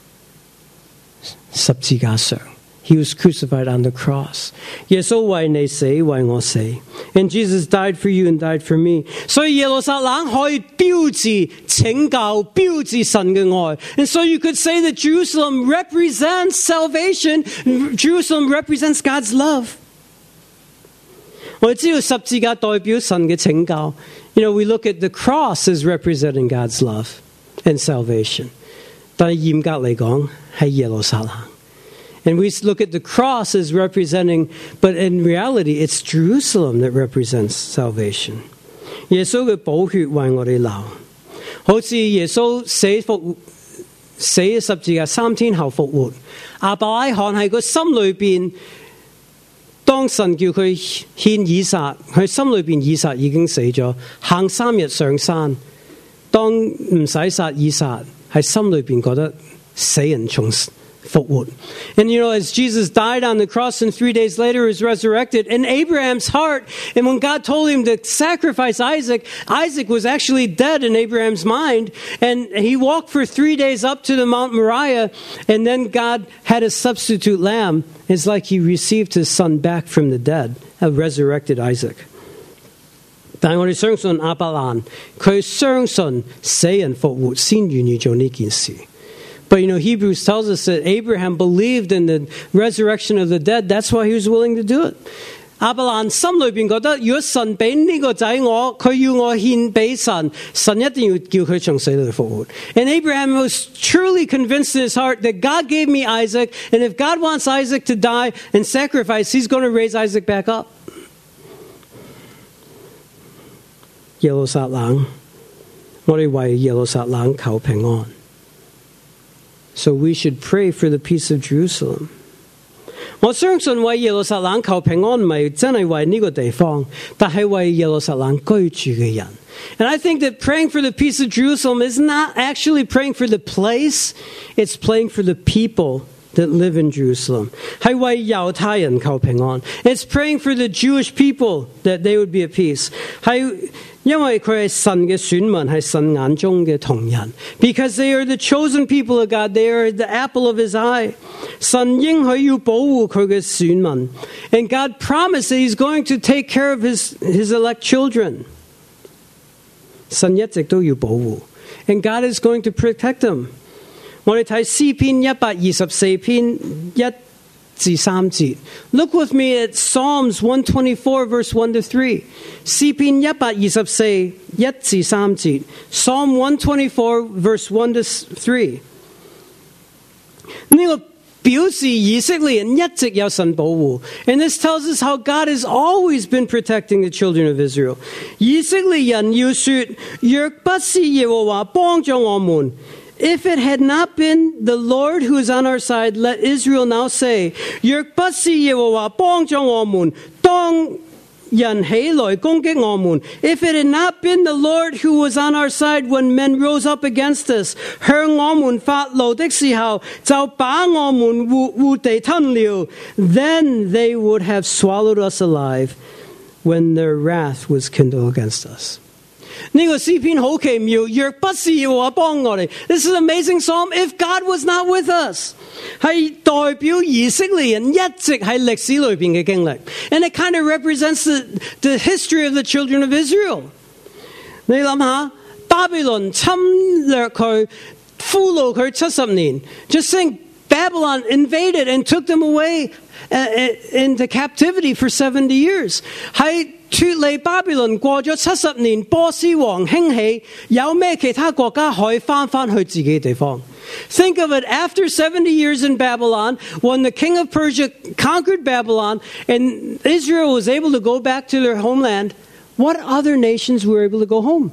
十字架上。He was crucified on the cross. 耶穌為你死，為我死。And Jesus died for you and died for me. 所以耶路撒冷可以標誌拯救，標誌神嘅愛。And so you could say that Jerusalem represents salvation. Jerusalem represents God's love. 我哋知道十字架代表神嘅拯救。You know, we look at the cross as representing God's love and salvation. 但係嚴格嚟講，係耶路撒冷。And we look at the cross as representing, but in reality, it's Jerusalem that represents salvation. 耶穌嘅寶血為我哋流，好似耶穌死復死十字架三天後復活。亞伯拉罕喺個心裏邊，當神叫佢獻以撒，佢心裏邊以撒已經死咗，行三日上山，當唔使殺以撒，喺心裏邊覺得死人從復活。And you know, as Jesus died on the cross and three days later is resurrected, in Abraham's heart, and when God told him to sacrifice Isaac, Isaac was actually dead in Abraham's mind, and he walked for three days up to the Mount Moriah, and then God had a substitute lamb. It's like he received his son back from the dead, a resurrected Isaac. 但係我哋相信亞伯蘭，佢相信死人復活先願意做呢件事。But you know, Hebrews tells us that Abraham believed in the resurrection of the dead. That's why he was willing to do it. 亞伯蘭心裏邊覺得，如果神俾呢個仔我，佢要我獻俾神，神一定要叫佢從死裏復活。And Abraham was truly convinced in his heart that God gave me Isaac, and if God wants Isaac to die and sacrifice, he's going to raise Isaac back up. 耶路撒冷，我哋為耶路撒冷求平安。So we should pray for the peace of Jerusalem. 我相信為耶路撒冷求平安唔係真係為呢個地方，但係為耶路撒冷居住嘅人。And I think that praying for the peace of Jerusalem is not actually praying for the place, it's praying for the people that live in Jerusalem. 係為猶太人求平安。It's praying for the Jewish people that they would be at peace. 係因為佢係神嘅選民，係神眼中嘅瞳人。Because they are the chosen people of God, they are the apple of his eye. 神應許要保護佢嘅選民。And God promised that he's going to take care of his, his elect children. 神一直都要保護。And God is going to protect them. 我哋睇詩篇一百二十四篇一至三節。Look with me at Psalms one twenty-four verse one to three. 詩篇一百二十四一至三節。Psalm one twenty-four verse one to three. 呢個表示以色列人一直有神保護。And this tells us how God has always been protecting the children of Israel. 以色列人要說，若不是耶和華幫助我們， If it had not been the Lord who is on our side, let Israel now say, 若不是耶和華幫助我們，當人起來攻擊我們。 If it had not been the Lord who was on our side when men rose up against us, 向我們發怒的時候，就把我們活活地吞了。 Then they would have swallowed us alive when their wrath was kindled against us. 呢個詩篇好奇妙，若不是耶和華幫我哋。 This is an amazing psalm. If God was not with us, 係代表以色列人一直喺歷史裏邊嘅經歷。 And it kind of represents the, the history of the children of Israel. 你諗下，巴比倫侵略佢，俘虜佢七十年。 Just think, Babylon invaded and took them away uh, into captivity for seventy years. 喺脫離巴比倫過咗七十年，波斯王興起，有咩其他國家可以翻翻去自己嘅地方？ Think of it, after seventy years in Babylon, when the king of Persia conquered Babylon and Israel was able to go back to their homeland, what other nations were able to go home?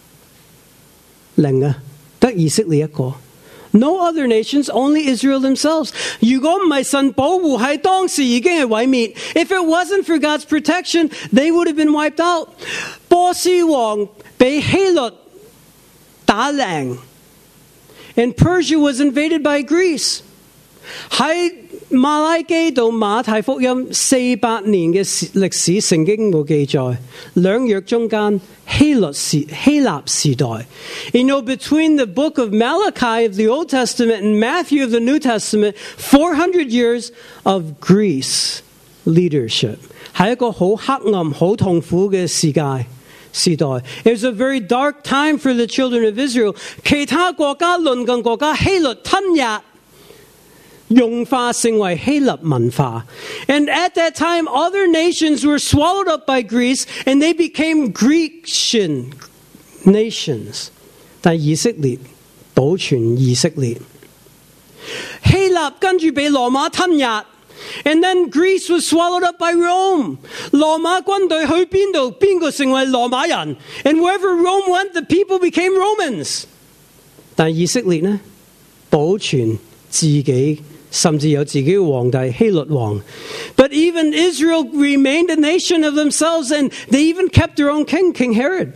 零啊，得以色列一個。 No other nations, only Israel themselves. 如果唔係神保護，喺當時已經係毀滅。 If it wasn't for God's protection, they would have been wiped out. 波斯王被希律打贏 and Persia was invaded by Greece. 喺馬拉基到馬太福音四百年嘅歷史，聖經冇記載。兩約中間希律時希臘時代。 You know, between the book of Malachi of the Old Testament and Matthew of the New Testament, four hundred years of Greece leadership. 係一個好黑暗、好痛苦嘅時界。時代。 It was a very dark time for the children of Israel. 其他國家鄰近國家希律吞入。 融化成為希臘文化。 And at that time, other nations were swallowed up by Greece and they became Grecian nations. 但以色列保存以色列。希臘跟住被羅馬吞入。 And then Greece was swallowed up by Rome. 羅馬軍隊去邊度，邊個成為羅馬人？ And wherever Rome went, the people became Romans. 但以色列呢，保存自己。 甚至有自己嘅皇帝希律王。 But even Israel remained a nation of themselves and they even kept their own king, King Herod.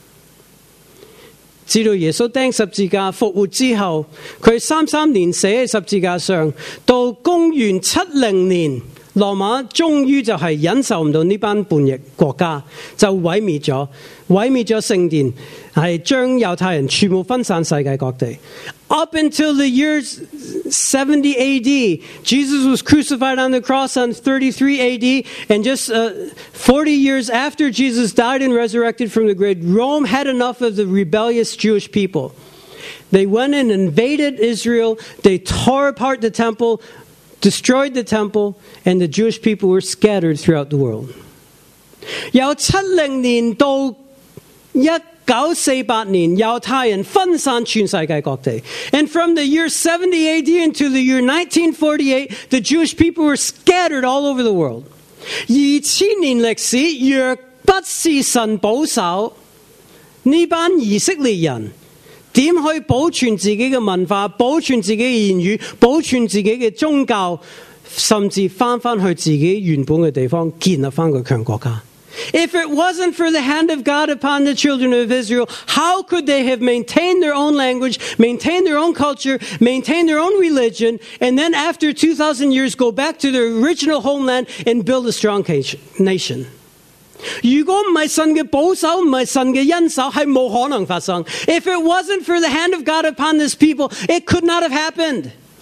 直到耶穌釘十字架復活之後，佢三三年死喺十字架上，到公元七零年，羅馬終於就係忍受唔到呢班叛逆國家，就毀滅咗，毀滅咗聖殿，係將猶太人全部分散世界各地。 Up until the year seventy A D, Jesus was crucified on the cross on thirty-three A D, and just uh, forty years after Jesus died and resurrected from the grave, Rome had enough of the rebellious Jewish people. They went and invaded Israel, they tore apart the temple, destroyed the temple, and the Jewish people were scattered throughout the world. 由七零年到一九四八年，猶太人分散全世界各地。 And from the year seventy A D into the year nineteen forty-eight, the Jewish people were scattered all over the world. 二千年歷史，若不是神保守，呢班以色列人點可以保存自己嘅文化，保存自己嘅言語，保存自己嘅宗教，甚至翻返去自己原本嘅地方，建立翻個強國家？ If it wasn't for the hand of God upon the children of Israel, how could they have maintained their own language, maintained their own culture, maintained their own religion, and then after two thousand years go back to their original homeland and build a strong nation? 如果唔係神嘅保守，唔係神嘅恩手，係冇可能發生。 If it wasn't for the hand of God upon this people, it could not have happened.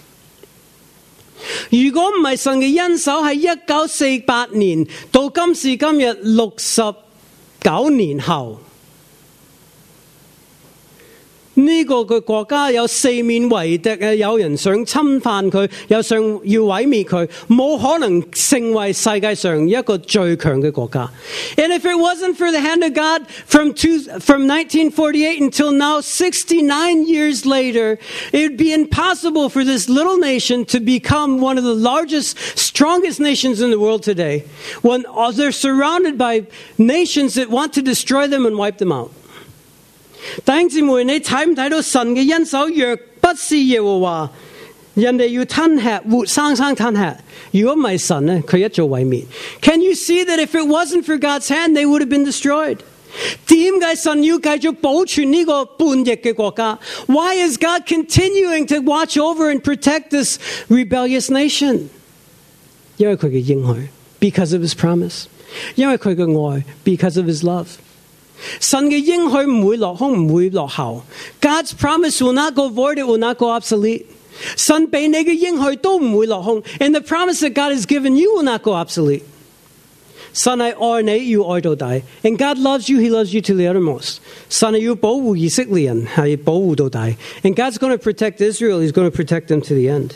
如果唔係神嘅恩手，喺一九四八年到今時今日六十九年後， 呢個嘅國家有四面圍敵嘅，有人想侵犯佢，有想要毀滅佢，冇可能成為世界上一個最強嘅國家。And if it wasn't for the hand of God from two, from nineteen forty-eight until now, sixty-nine years later, it would be impossible for this little nation to become one of the largest, strongest nations in the world today, when they're surrounded by nations that want to destroy them and wipe them out. 弟兄姊妹，你睇唔睇到神嘅恩手？若不是耶和華，人哋要吞吃，活生生吞吃。如果唔係神呢，佢一早毀滅。Can you see that if it wasn't for God's hand, they would have been destroyed? 點解神要繼續保存呢個叛逆嘅國家？ Why is God continuing to watch over and protect this rebellious nation? 因為佢嘅應許 ，because of His promise. 因為佢嘅愛 ，because of His love. 神嘅應許唔會落空，唔會落後。God's promise will not go void, it will not go obsolete. 神俾你嘅應許都唔會落空 ，and the promise that God has given you will not go obsolete. 神係愛你，要愛到底 ，and God loves you, He loves you to the uttermost. 神係要保護以色列人，係保護到底 ，and God's going to protect Israel, He's going to protect them to the end.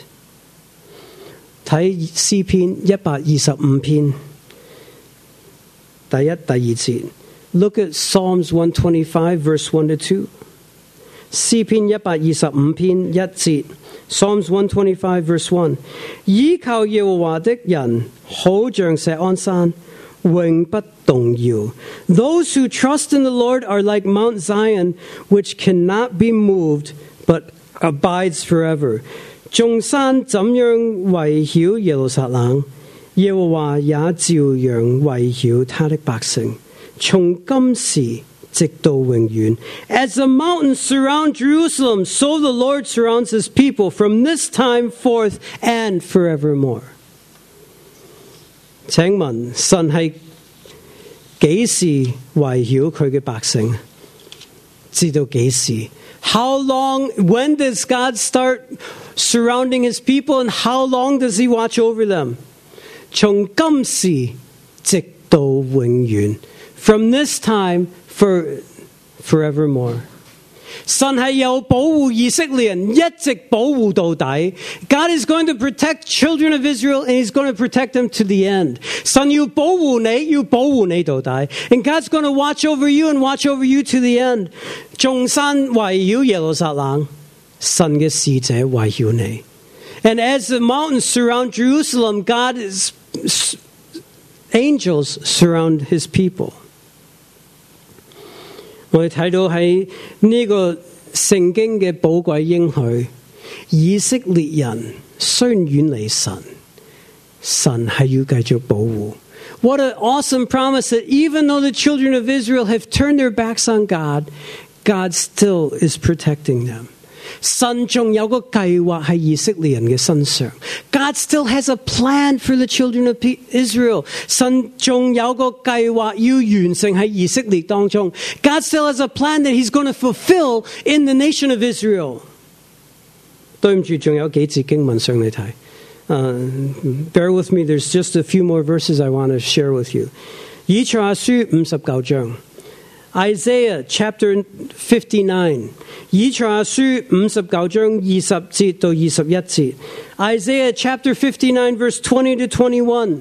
睇詩篇一百二十五篇第一、第二節。Look at Psalms one twenty-five, verse one to two. 詩篇一百二十五篇一節 Psalms one twenty-five, verse one. 依靠耶和華的人，好像錫安山，永不動搖。Those who trust in the Lord are like Mount Zion, which cannot be moved, but abides forever. 眾山怎樣圍繞耶路撒冷，耶和華也照樣圍繞他的百姓。從今時直到永遠。As the mountains surround Jerusalem, so the Lord surrounds His people from this time forth and forevermore. 請問神係幾時圍繞佢嘅百姓？至到幾時？ How long, when does God start surrounding His people, and how long does He watch over them? 從今時直到永遠。From this time for forevermore. 神係有保護以色列人，一直保護到底。God is going to protect children of Israel, and He's going to protect them to the end. 神要保護你，要保護你到底。And God's going to watch over you and watch over you to the end. 眾山圍繞耶路撒冷，神嘅使者圍繞你。And as the mountains surround Jerusalem, God is angels surround His people. 我哋睇到喺呢個聖經嘅寶貴應許，以色列人雖然遠離神，神係要繼續保護。What an awesome promise that even though the children of Israel have turned their backs on God, God still is protecting them. 神仲有個計劃喺以色列人嘅身上。God still has a plan for the children of Israel. 神仲有個計劃要完成喺以色列當中。God still has a plan that He's going to fulfill in the nation of Israel. 對唔住，仲有幾節經文上嚟睇。Uh, bear with me, there's just a few more verses I want to share with you. 以賽亞書五十九章。Isaiah chapter fifty-nine. 以賽亞書五十九章二十節到二十一節。Isaiah chapter fifty-nine, verse twenty to twenty-one.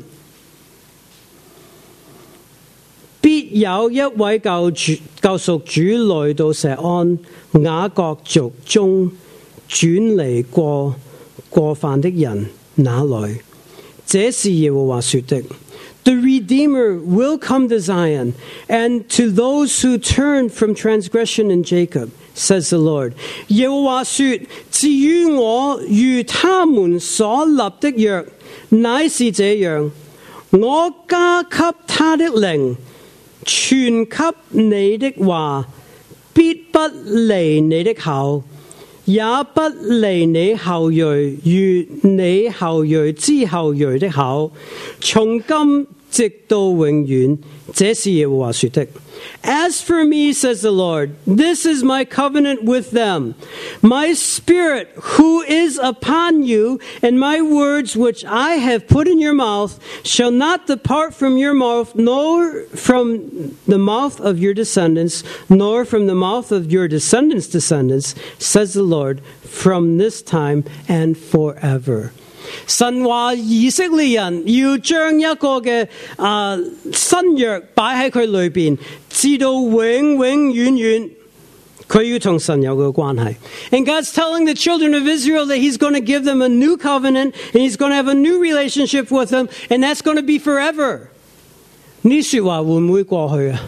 必有一位救主救贖主來到錫安，雅各族中轉離過過犯的人那裏。這是耶和華說的。The Redeemer will come to Zion, and to those who turn from transgression in Jacob, says the Lord. 耶和華說：至於我與他們所立的約，乃是這樣：我加給他的靈，傳給你的話，必不離你的口，也不離你後裔與你後裔之後裔的口，從今直到永遠。這是耶和華說的。As for me, says the Lord, this is my covenant with them. My spirit who is upon you, and my words which I have put in your mouth, shall not depart from your mouth, nor from the mouth of your descendants, nor from the mouth of your descendants' descendants, says the Lord, from this time and forever. 神話以色列人要將一個嘅啊新約擺喺佢裏邊，至到永永遠遠，佢要同神有個關係。And God's telling the children of Israel that He's going to give them a new covenant, and He's going to have a new relationship with them, and that's going to be forever. 呢説話會唔會過去啊？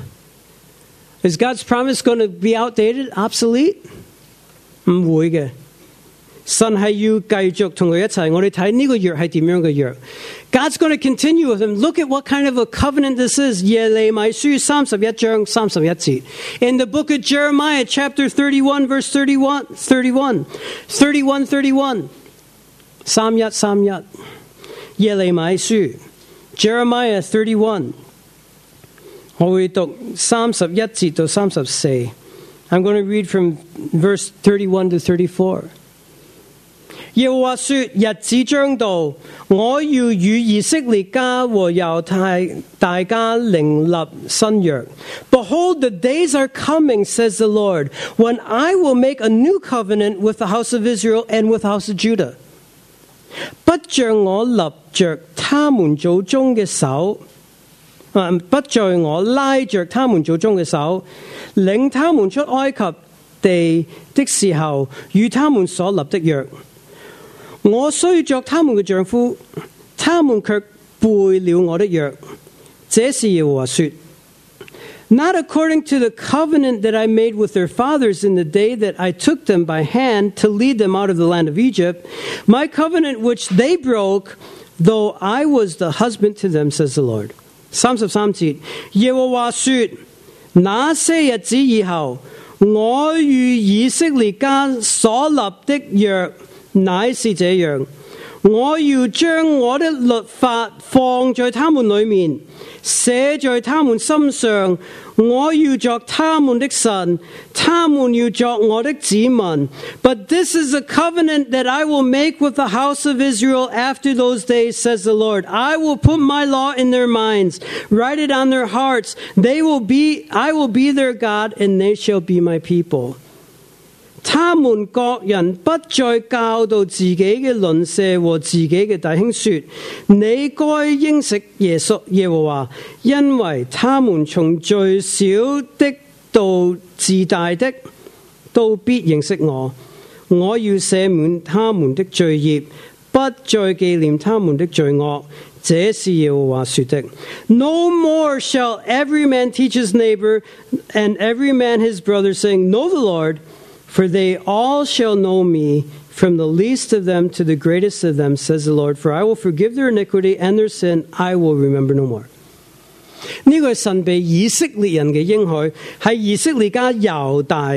Is God's promise going to be outdated, obsolete? 唔會嘅。神係要繼續同佢一齊，我哋睇呢個約係點樣嘅約。God's going to continue with him. Look at what kind of a covenant this is. 耶利米書三十一章三十一節。In the book of Jeremiah, chapter thirty-one, verse thirty-one, thirty-one, thirty-one, thirty-one. 三一三一。耶利米書 Jeremiah thirty-one。我會讀三十一節到三十四。I'm going to read from verse thirty-one to thirty-four. 耶和華說：日子將到，我要與以色列家和猶太大家另立新約。Behold, the days are coming, says the Lord, when I will make a new covenant with the house of Israel and with the house of Judah. 不像我立着他們祖宗嘅手，不在我拉着他們祖宗嘅手，領他們出埃及地的時候，與他們所立的約。我雖作他們嘅丈夫，他們卻背了我的約。這是耶和華說。Not according to the covenant that I made with their fathers in the day that I took them by hand to lead them out of the land of Egypt, my covenant which they broke, though I was the husband to them, says the Lord. 三十三節，耶和華說：那些日子以後，我與以色列家所立的約乃是這樣，我要將我的律法放在他們裏面，寫在他們心上，我要作他們的神，他們要作我的子民。But this is a covenant that I will make with the house of Israel after those days, says the Lord. I will put my law in their minds, write it on their hearts. They will be, I will be their God, and they shall be my people. 他們各人不再教導自己嘅鄰舍和自己嘅弟兄說：你該認識耶穌耶和華，因為他們從最小的到至大的，都必認識我。我要赦免他們的罪孽，不再紀念他們的罪惡。這是耶和華說的。No more shall every man teach his neighbor and every man his brother, saying, Know the Lord. For they all shall know me, from the least of them to the greatest of them, says the Lord. For I will forgive their iniquity and their sin, I will remember no more. 呢個係神被以色列人嘅應許，係以色列家猶大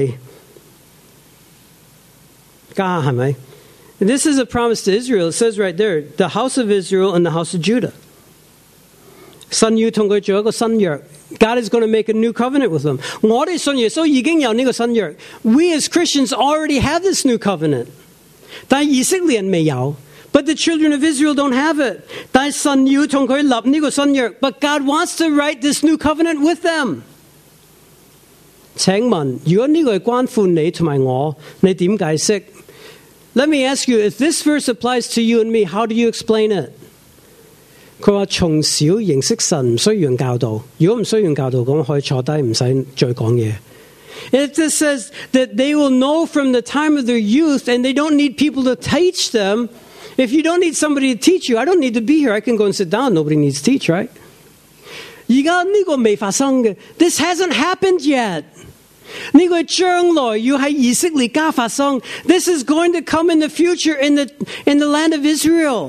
家，係咪？ This is a promise to Israel. It says right there, the house of Israel and the house of Judah. 神要同佢做一個新約。God is going to make a new covenant with them. 我哋信耶穌已經有呢個新約。We as Christians already have this new covenant. 但係以色列人未有。But the children of Israel don't have it. 但係神要同佢立呢個新約。But God wants to write this new covenant with them. 請問，如果呢個係關乎你同埋我，你點解釋？ Let me ask you, if this verse applies to you and me, how do you explain it? 佢話從小認識神唔需要人教導，如果唔需要人教導咁可以坐低唔使再講嘢。It just says that they will know from the time of their youth and they don't need people to teach them. If you don't need somebody to teach you, I don't need to be here. I can go and sit down. Nobody needs to teach, right? 而家呢個未發生嘅 This hasn't happened yet. 呢個係將來要喺以色列家發生。This is going to come in the future in the, in the land of Israel.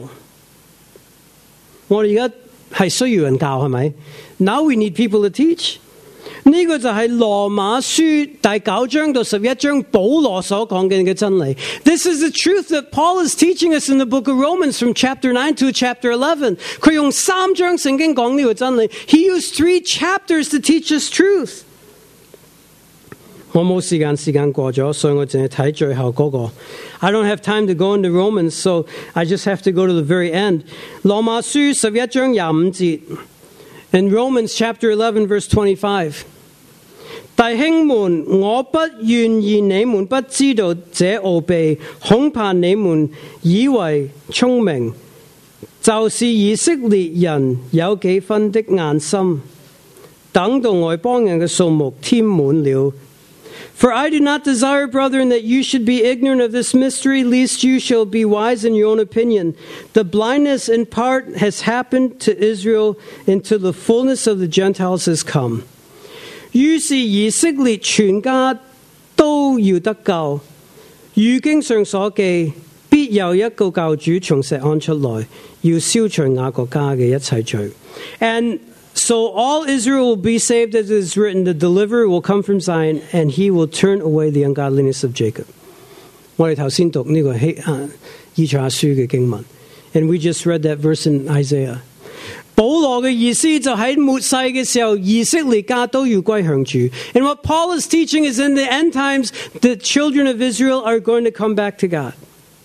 我哋而家係需要人教係咪？ Now we need people to teach. 呢個就係羅馬書第九章到十一章保羅所講嘅嘅真理。This is the truth that Paul is teaching us in the book of Romans from chapter nine to chapter eleven. 佢用三章聖經講呢個真理。He used three chapters to teach us truth. 我冇時間，時間過咗，所以我淨係睇最後嗰個。I don't have time to go into Romans, so I just have to go to the very end. 羅馬書十一章廿五節。In Romans chapter eleven, verse twenty-five. 弟兄們，我不願意你們不知道這奧秘，恐怕你們以為聰明，就是以色列人有幾分的硬心，等到外邦人嘅數目添滿了。For I do not desire, brethren, that you should be ignorant of this mystery, lest you shall be wise in your own opinion. The blindness in part has happened to Israel until the fullness of the Gentiles has come. 於是以色列全家都要得救。如經上所記，必有一個救主從錫安出來，要消除雅各家嘅一切罪。And so all Israel will be saved, as it is written, the deliverer will come from Zion, and he will turn away the ungodliness of Jacob. 我哋頭先讀呢個希啊以賽亞書嘅經文 and we just read that verse in Isaiah. 保羅嘅意思就喺末世嘅時候，以色列家都要歸向主。And what Paul is teaching is in the end times, the children of Israel are going to come back to God.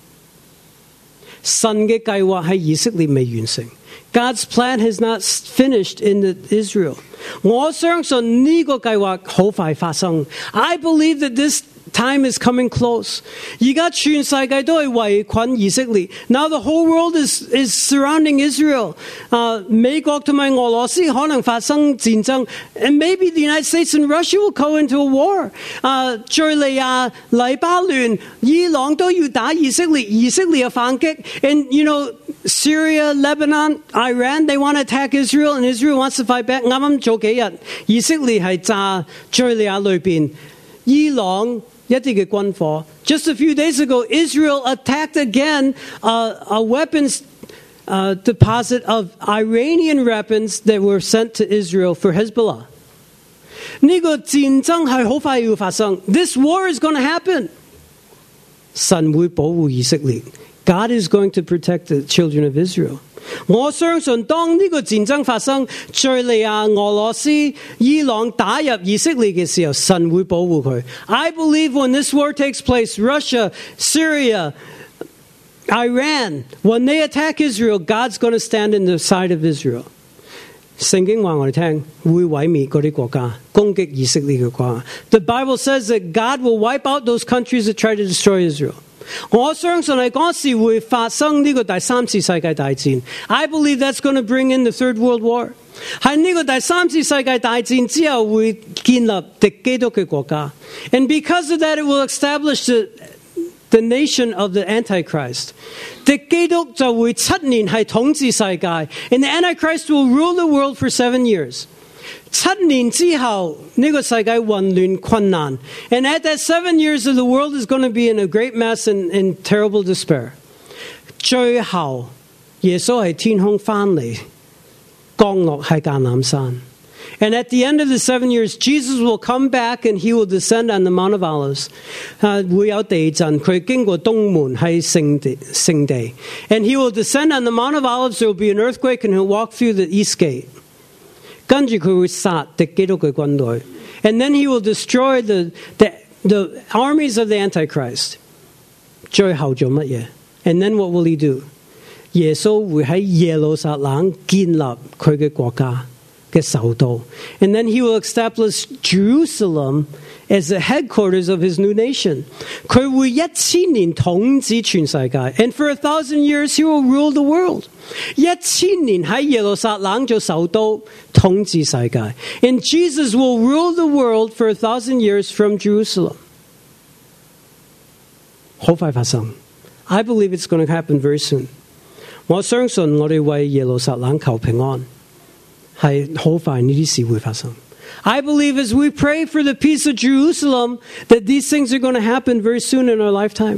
神嘅計劃喺以色列未完成。God's plan has not finished in the Israel. 我相信呢個計劃好快發生。I believe that this time is coming close. 而家全世界都係圍困以色列。Now the whole world is is surrounding Israel. 啊、uh, 美國同埋俄羅斯可能發生戰爭 and maybe the United States and Russia will go into a war. 啊、uh, 敘利亞、黎巴嫩、伊朗都要打以色列，以色列又反擊。And you know Syria, Lebanon, Iran, they want to attack Israel and Israel wants to fight back. 啱啱早幾日，以色列係炸敘利亞裏邊伊朗一啲嘅軍火。Just a few days ago, Israel attacked again uh, a weapons uh, deposit of Iranian weapons that were sent to Israel for Hezbollah. 呢個戰爭係好快要發生。This war is going to happen. 神會保護以色列。God is going to protect the children of Israel. 我相信當呢個戰爭發生，敘利亞、俄羅斯、伊朗打入以色列嘅時候，神會保護佢。I believe when this war takes place, Russia, Syria, Iran, when they attack Israel, God's going to stand in the side of Israel. 聖經話我哋聽，會毀滅嗰啲國家，攻擊以色列嘅國家。The Bible says that God will wipe out those countries that try to destroy Israel. 我相信係嗰時會發生呢個第三次世界大戰。I believe that's going to bring in the Third World War. 喺呢個第三次世界大戰之後會建立敵基督嘅國家。And because of that, it will establish the, the nation of the Antichrist. 敵基督就會七年係統治世界。And the Antichrist will rule the world for seven years. 七年之後，呢個世界混亂困難。And at that seven years of the world is going to be in a great mess and, and terrible despair. 最後，耶穌喺天空翻嚟，降落喺橄欖山。And at the end of the seven years, Jesus will come back and he will descend on the Mount of Olives. 啊，會有地震，佢經過東門喺聖地聖地。And he will descend on the Mount of Olives. There will be an earthquake and he'll walk through the east gate. 跟住佢會殺敵基督嘅軍隊 and then he will destroy the, the, the armies of the Antichrist. 最後做乜嘢 and then what will he do? 耶穌會喺耶路撒冷建立佢嘅國家嘅首都 and then he will establish Jerusalem as the headquarters of his new nation. 佢會一千年統治全世界 and for a thousand years he will rule the world. 一千年喺耶路撒冷做首都統治世界 and Jesus will rule the world for a thousand years from Jerusalem. 好快發生 I believe it's going to happen very soon. 我相信我哋為耶路撒冷求平安係好快呢啲事會發生 I believe as we pray for the peace of Jerusalem that these things are going to happen very soon in our lifetime.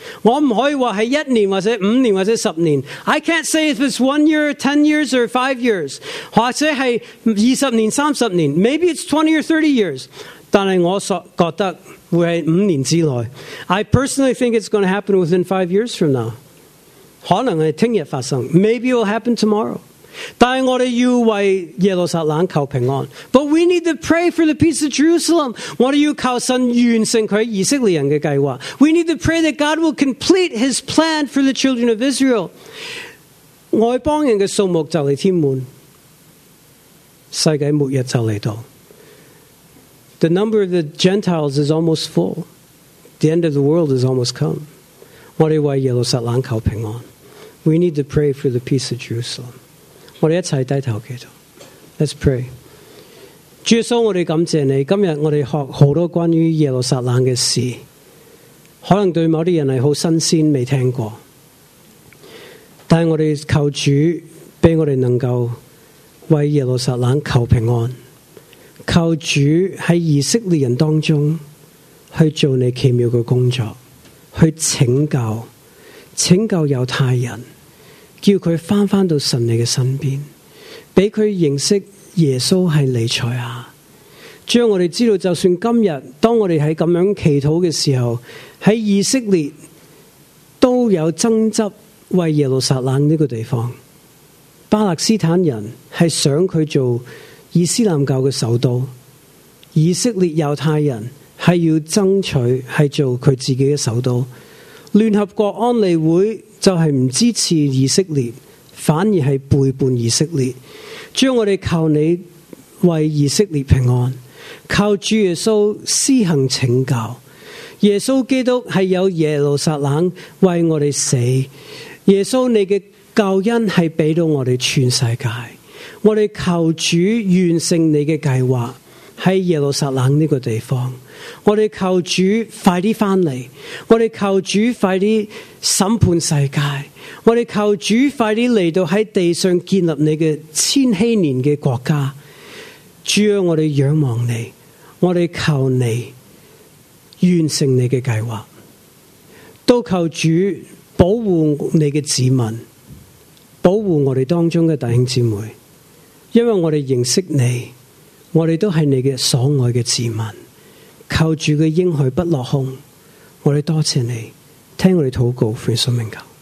我唔可以話係一年或者五年或者十年。I can't say if it's one year, ten years or five years， 或者係二十年、三十年。Maybe it's twenty or thirty years。但係我所覺得會係五年之內。I personally think it's going to happen within five years from now。可能係聽日發生。Maybe it will happen tomorrow。但係我哋要為耶路撒冷求平安。But we need to pray for the peace of Jerusalem。我哋要求神完成佢以色列人嘅計劃。We need to pray that God will complete His plan for the children of Israel。外邦人嘅數目就嚟添滿，世界末日就嚟到。The number of the Gentiles is almost full. The end of the world is almost come. 我哋為耶路撒冷求平安。We need to pray for the peace of Jerusalem。我哋一齊低頭祈禱。Let's pray。主耶穌，我哋感謝你。今日我哋學好多關於耶路撒冷嘅事，可能對某啲人係好新鮮，未聽過。但係我哋求主俾我哋能夠為耶路撒冷求平安，求主喺以色列人當中去做你奇妙嘅工作，去拯救拯救猶太人。叫佢翻返到神你嘅身邊，俾佢認識耶穌係彌賽亞。將我哋知道，就算今日當我哋喺咁樣祈禱嘅時候，喺以色列都有爭執為耶路撒冷呢個地方。巴勒斯坦人係想佢做伊斯蘭教嘅首都，以色列猶太人係要爭取係做佢自己嘅首都。聯合國安理會就係唔支持以色列，反而係背叛以色列。將我哋求你為以色列平安，靠主耶穌施行拯救。耶穌基督係有耶路撒冷為我哋死，耶穌你嘅救恩係俾到我哋全世界。我哋求主完成你嘅計劃喺耶路撒冷呢個地方。我哋求主快啲翻嚟，我哋求主快啲審判世界，我哋求主快啲嚟到喺地上建立你嘅千禧年嘅國家。主啊，我哋仰望你，我哋求你完成你嘅計劃，都求主保護你嘅子民，保護我哋當中嘅弟兄姊妹，因為我哋認識你，我哋都係你嘅所愛嘅子民。靠住嘅應許不落空，我哋多謝你，聽我哋禱告，奉耶穌名求。